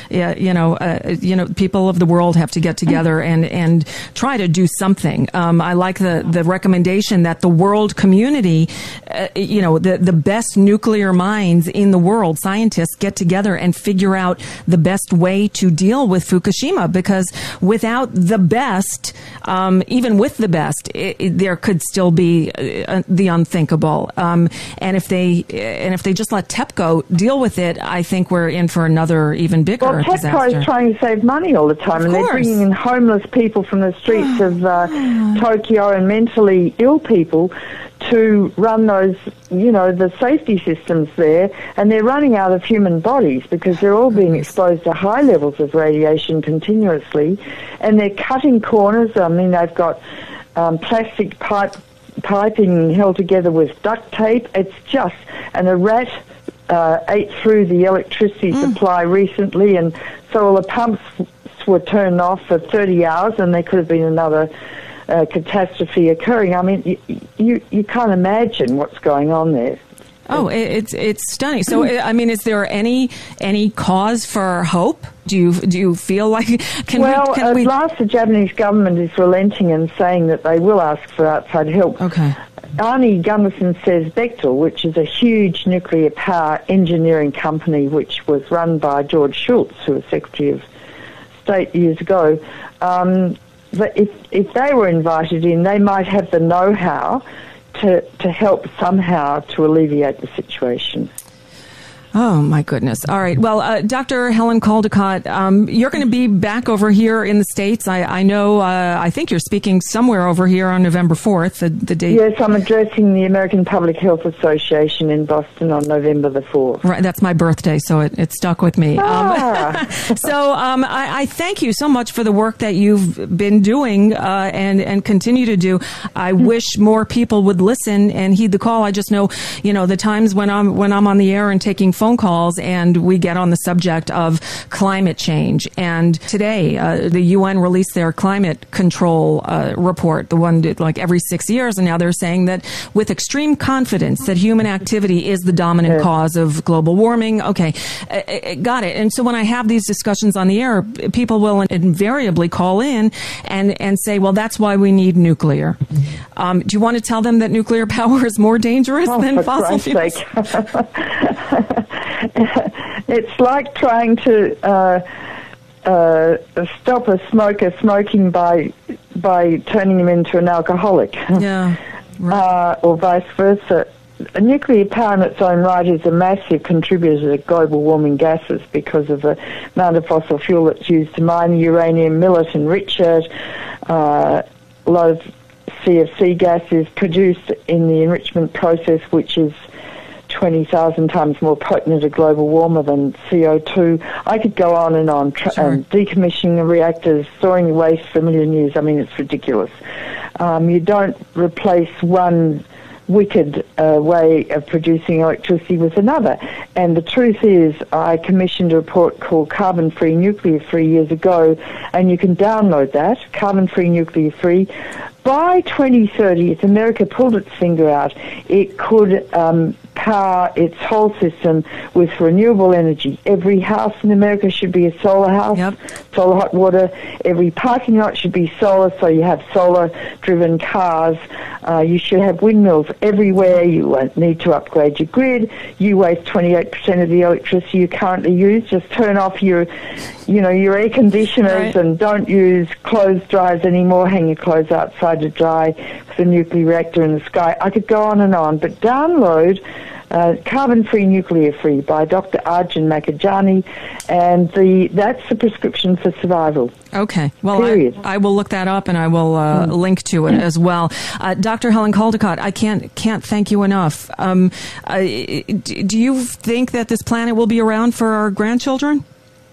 people of the world have to get together and try to do something. I like the recommendation that the world community, the best nuclear minds in the world, scientists, get together and figure out the best way to deal with Fukushima. Because without the best, even with the best, there could still be the unthinkable. And if they just let TEPCO deal with it, I think we're in for another even bigger disaster. TEPCO is trying to save money all the time, and they're bringing in homeless people from the streets of Tokyo and mentally ill people to run those, the safety systems there, and they're running out of human bodies because they're all being exposed to high levels of radiation continuously, and they're cutting corners. I mean, they've got plastic piping held together with duct tape. It's just, and a rat ate through the electricity supply recently, and so all the pumps were turned off for 30 hours, and there could have been another catastrophe occurring. I mean, you can't imagine what's going on there. Oh, it's stunning. So, I mean, is there any cause for hope? Do you feel like at last the Japanese government is relenting and saying that they will ask for outside help. Okay. Arnie Gunderson says Bechtel, which is a huge nuclear power engineering company, which was run by George Shultz, who was Secretary of State years ago, that if they were invited in, they might have the know-how to help somehow to alleviate the situation. Oh, my goodness. All right. Well, Dr. Helen Caldicott, you're going to be back over here in the States. I know, I think you're speaking somewhere over here on November 4th, the date. Yes, I'm addressing the American Public Health Association in Boston on November the 4th. Right. That's my birthday, so it stuck with me. I thank you so much for the work that you've been doing and continue to do. I wish more people would listen and heed the call. I just know, the times when I'm on the air and taking phone calls and we get on the subject of climate change. And today, the UN released their climate control report, the one like every 6 years. And now they're saying that with extreme confidence that human activity is the dominant cause of global warming. Okay, got it. And so when I have these discussions on the air, people will invariably call in and say, well, that's why we need nuclear. Do you want to tell them that nuclear power is more dangerous than fossil fuels? It's like trying to stop a smoker smoking by turning him into an alcoholic. Yeah, right. Or vice versa. Nuclear power in its own right is a massive contributor to global warming gases because of the amount of fossil fuel that's used to mine uranium, mill it, enrich it. A lot of CFC gas is produced in the enrichment process, which is 20,000 times more potent as a global warmer than CO2. I could go on and on. Decommissioning the reactors, storing the waste for a million years. I mean, it's ridiculous. You don't replace one wicked way of producing electricity with another. And the truth is, I commissioned a report called Carbon Free, Nuclear Free years ago, and you can download that, Carbon Free, Nuclear Free. By 2030, if America pulled its finger out, it could power its whole system with renewable energy. Every house in America should be a solar house, solar hot water. Every parking lot should be solar, so you have solar-driven cars. You should have windmills everywhere. You won't need to upgrade your grid. You waste 28% of the electricity you currently use. Just turn off your air conditioners and don't use clothes dryers anymore. Hang your clothes outside to dry. for a nuclear reactor in the sky. I could go on, but download Carbon-Free, Nuclear-Free by Dr. Arjun Makhijani, and that's the prescription for survival. Okay. Well, I will look that up, and I will link to it as well. Dr. Helen Caldicott, I can't thank you enough. Do you think that this planet will be around for our grandchildren?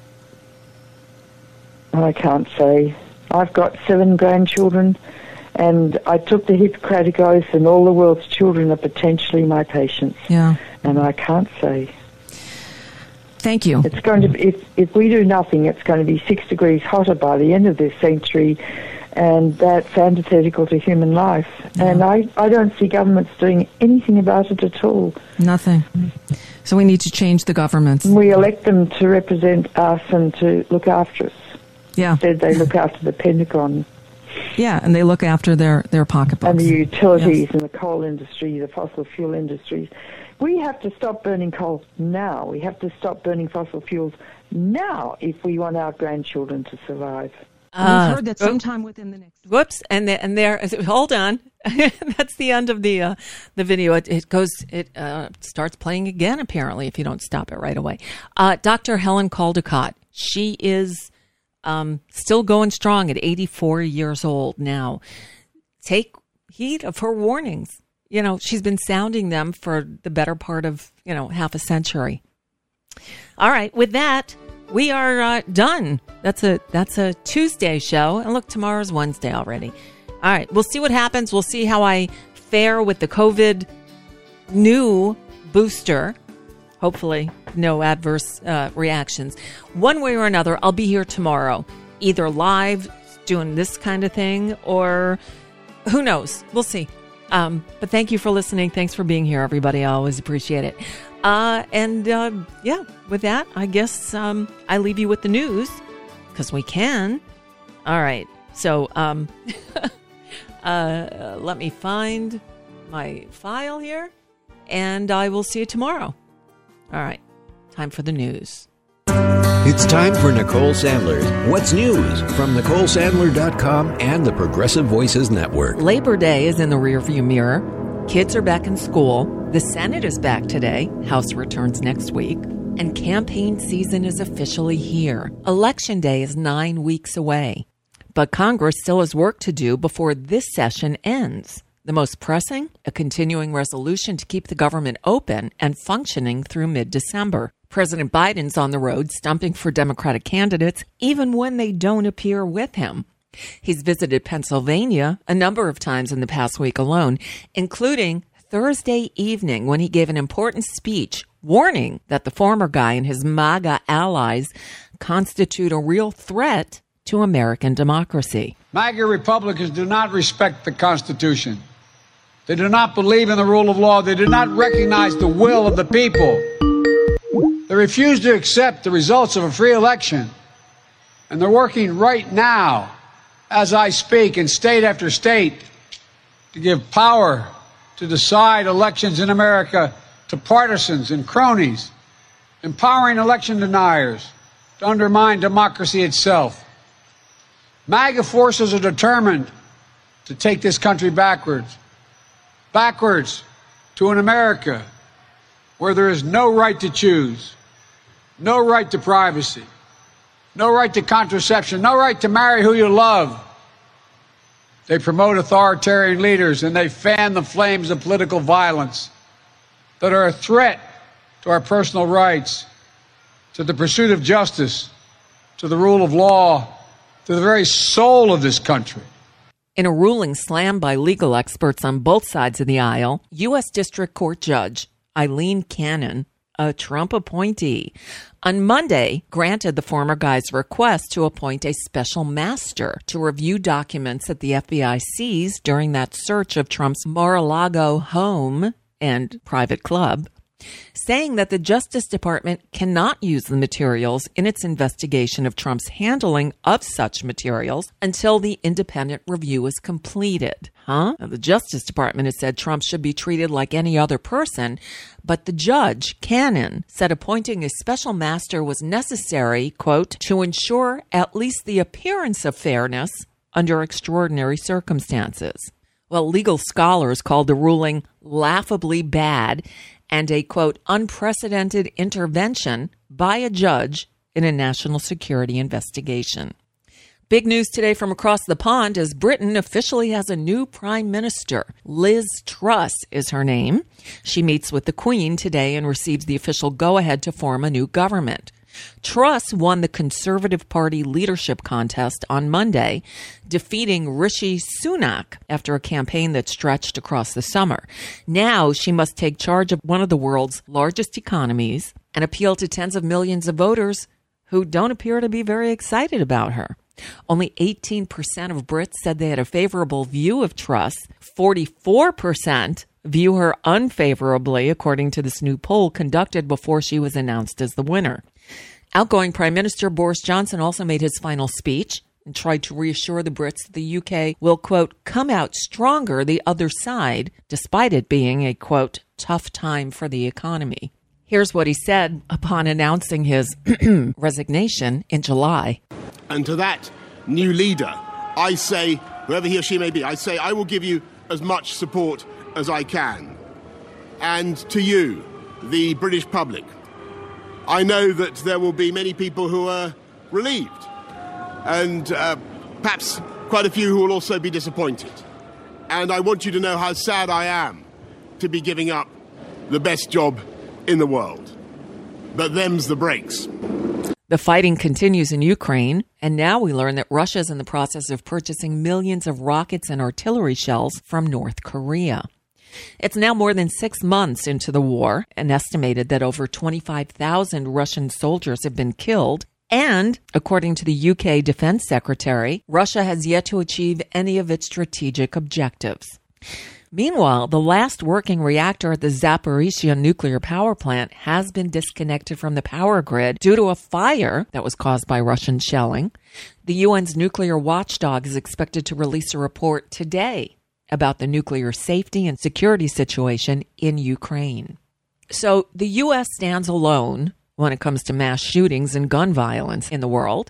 I can't say. I've got 7 grandchildren, and I took the Hippocratic Oath, and all the world's children are potentially my patients. Yeah. And I can't say. Thank you. It's going to be, if we do nothing, it's going to be 6 degrees hotter by the end of this century, and that's antithetical to human life. Yeah. And I don't see governments doing anything about it at all. Nothing. So we need to change the governments. We elect them to represent us and to look after us. Yeah. Instead, they look after the Pentagon. Yeah, and they look after their pocketbooks. And the utilities and the coal industry, the fossil fuel industries. We have to stop burning coal now. We have to stop burning fossil fuels now if we want our grandchildren to survive. We've heard that sometime within the next... Whoops, and there, hold on. That's the end of the video. It starts playing again, apparently, if you don't stop it right away. Dr. Helen Caldicott, she is... still going strong at 84 years old now. Take heed of her warnings. You know, she's been sounding them for the better part of, half a century. All right. With that, we are done. That's a Tuesday show. And look, tomorrow's Wednesday already. All right. We'll see what happens. We'll see how I fare with the COVID new booster. Hopefully, no adverse reactions. One way or another, I'll be here tomorrow, either live doing this kind of thing, or who knows? We'll see. But thank you for listening. Thanks for being here, everybody. I always appreciate it. With that, I guess I leave you with the news, because we can. All right. So let me find my file here, and I will see you tomorrow. All right, time for the news. It's time for Nicole Sandler's What's News from NicoleSandler.com and the Progressive Voices Network. Labor Day is in the rearview mirror. Kids are back in school. The Senate is back today. House returns next week. And campaign season is officially here. Election Day is 9 weeks away. But Congress still has work to do before this session ends. The most pressing, a continuing resolution to keep the government open and functioning through mid-December. President Biden's on the road stumping for Democratic candidates even when they don't appear with him. He's visited Pennsylvania a number of times in the past week alone, including Thursday evening when he gave an important speech warning that the former guy and his MAGA allies constitute a real threat to American democracy. MAGA Republicans do not respect the Constitution. They do not believe in the rule of law. They do not recognize the will of the people. They refuse to accept the results of a free election. And they're working right now, as I speak, in state after state, to give power to decide elections in America to partisans and cronies, empowering election deniers to undermine democracy itself. MAGA forces are determined to take this country backwards to an America where there is no right to choose, no right to privacy, no right to contraception, no right to marry who you love. They promote authoritarian leaders and they fan the flames of political violence that are a threat to our personal rights, to the pursuit of justice, to the rule of law, to the very soul of this country. In a ruling slammed by legal experts on both sides of the aisle, U.S. District Court Judge Eileen Cannon, a Trump appointee, on Monday granted the former guy's request to appoint a special master to review documents that the FBI seized during that search of Trump's Mar-a-Lago home and private club, saying that the Justice Department cannot use the materials in its investigation of Trump's handling of such materials until the independent review is completed. Now, the Justice Department has said Trump should be treated like any other person, but the judge, Cannon, said appointing a special master was necessary, quote, to ensure at least the appearance of fairness under extraordinary circumstances. Well, legal scholars called the ruling laughably bad and a, quote, unprecedented intervention by a judge in a national security investigation. Big news today from across the pond as Britain officially has a new prime minister. Liz Truss is her name. She meets with the Queen today and receives the official go-ahead to form a new government. Truss won the Conservative Party leadership contest on Monday, defeating Rishi Sunak after a campaign that stretched across the summer. Now she must take charge of one of the world's largest economies and appeal to tens of millions of voters who don't appear to be very excited about her. Only 18% of Brits said they had a favorable view of Truss. 44% view her unfavorably, according to this new poll conducted before she was announced as the winner. Outgoing Prime Minister Boris Johnson also made his final speech and tried to reassure the Brits that the UK will, quote, come out stronger the other side, despite it being a, quote, tough time for the economy. Here's what he said upon announcing his resignation in July. And to that new leader, I say, whoever he or she may be, I say I will give you as much support as I can. And to you, the British public, I know that there will be many people who are relieved and perhaps quite a few who will also be disappointed. And I want you to know how sad I am to be giving up the best job in the world. But them's the breaks. The fighting continues in Ukraine, and now we learn that Russia is in the process of purchasing millions of rockets and artillery shells from North Korea. It's now more than 6 months into the war, and estimated that over 25,000 Russian soldiers have been killed. And, according to the UK Defense Secretary, Russia has yet to achieve any of its strategic objectives. Meanwhile, the last working reactor at the Zaporizhzhia nuclear power plant has been disconnected from the power grid due to a fire that was caused by Russian shelling. The UN's nuclear watchdog is expected to release a report today about the nuclear safety and security situation in Ukraine. So the U.S. stands alone when it comes to mass shootings and gun violence in the world.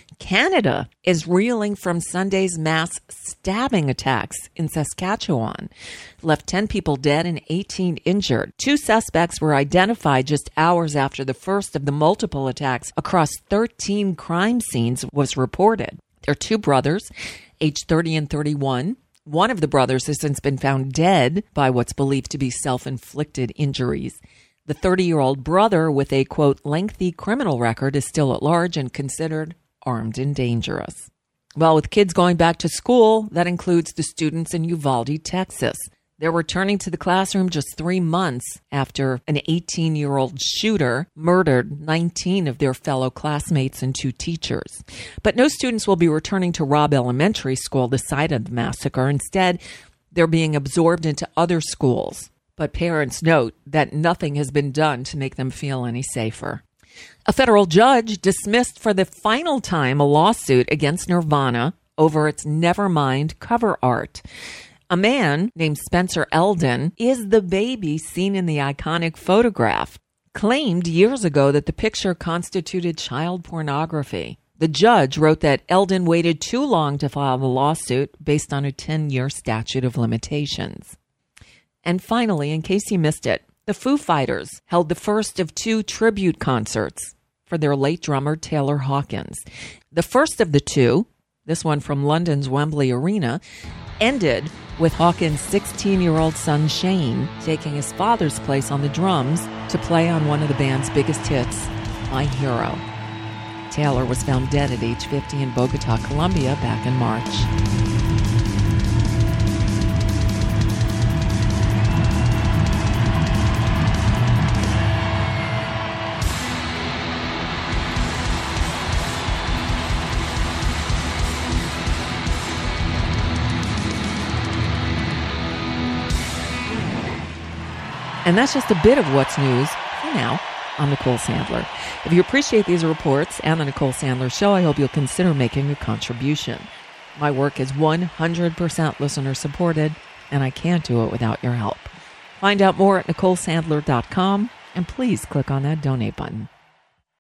Canada is reeling from Sunday's mass stabbing attacks in Saskatchewan, left 10 people dead and 18 injured. 2 suspects were identified just hours after the first of the multiple attacks across 13 crime scenes was reported. They're 2 brothers, aged 30 and 31. One of the brothers has since been found dead by what's believed to be self-inflicted injuries. The 30-year-old brother with a, quote, lengthy criminal record is still at large and considered armed and dangerous. Well, with kids going back to school, that includes the students in Uvalde, Texas. They're returning to the classroom just 3 months after an 18-year-old shooter murdered 19 of their fellow classmates and 2 teachers. But no students will be returning to Robb Elementary School, the site of the massacre. Instead, they're being absorbed into other schools. But parents note that nothing has been done to make them feel any safer. A federal judge dismissed for the final time a lawsuit against Nirvana over its Nevermind cover art. A man named Spencer Eldon is the baby seen in the iconic photograph, claimed years ago that the picture constituted child pornography. The judge wrote that Eldon waited too long to file the lawsuit based on a 10-year statute of limitations. And finally, in case you missed it, the Foo Fighters held the first of 2 tribute concerts for their late drummer Taylor Hawkins. The first of the 2, this one from London's Wembley Arena, ended with Hawkins' 16-year-old son Shane taking his father's place on the drums to play on one of the band's biggest hits, My Hero. Taylor was found dead at age 50 in Bogota, Colombia back in March. And that's just a bit of what's news for now. I'm Nicole Sandler. If you appreciate these reports and the Nicole Sandler Show, I hope you'll consider making a contribution. My work is 100% listener supported, and I can't do it without your help. Find out more at NicoleSandler.com, and please click on that donate button.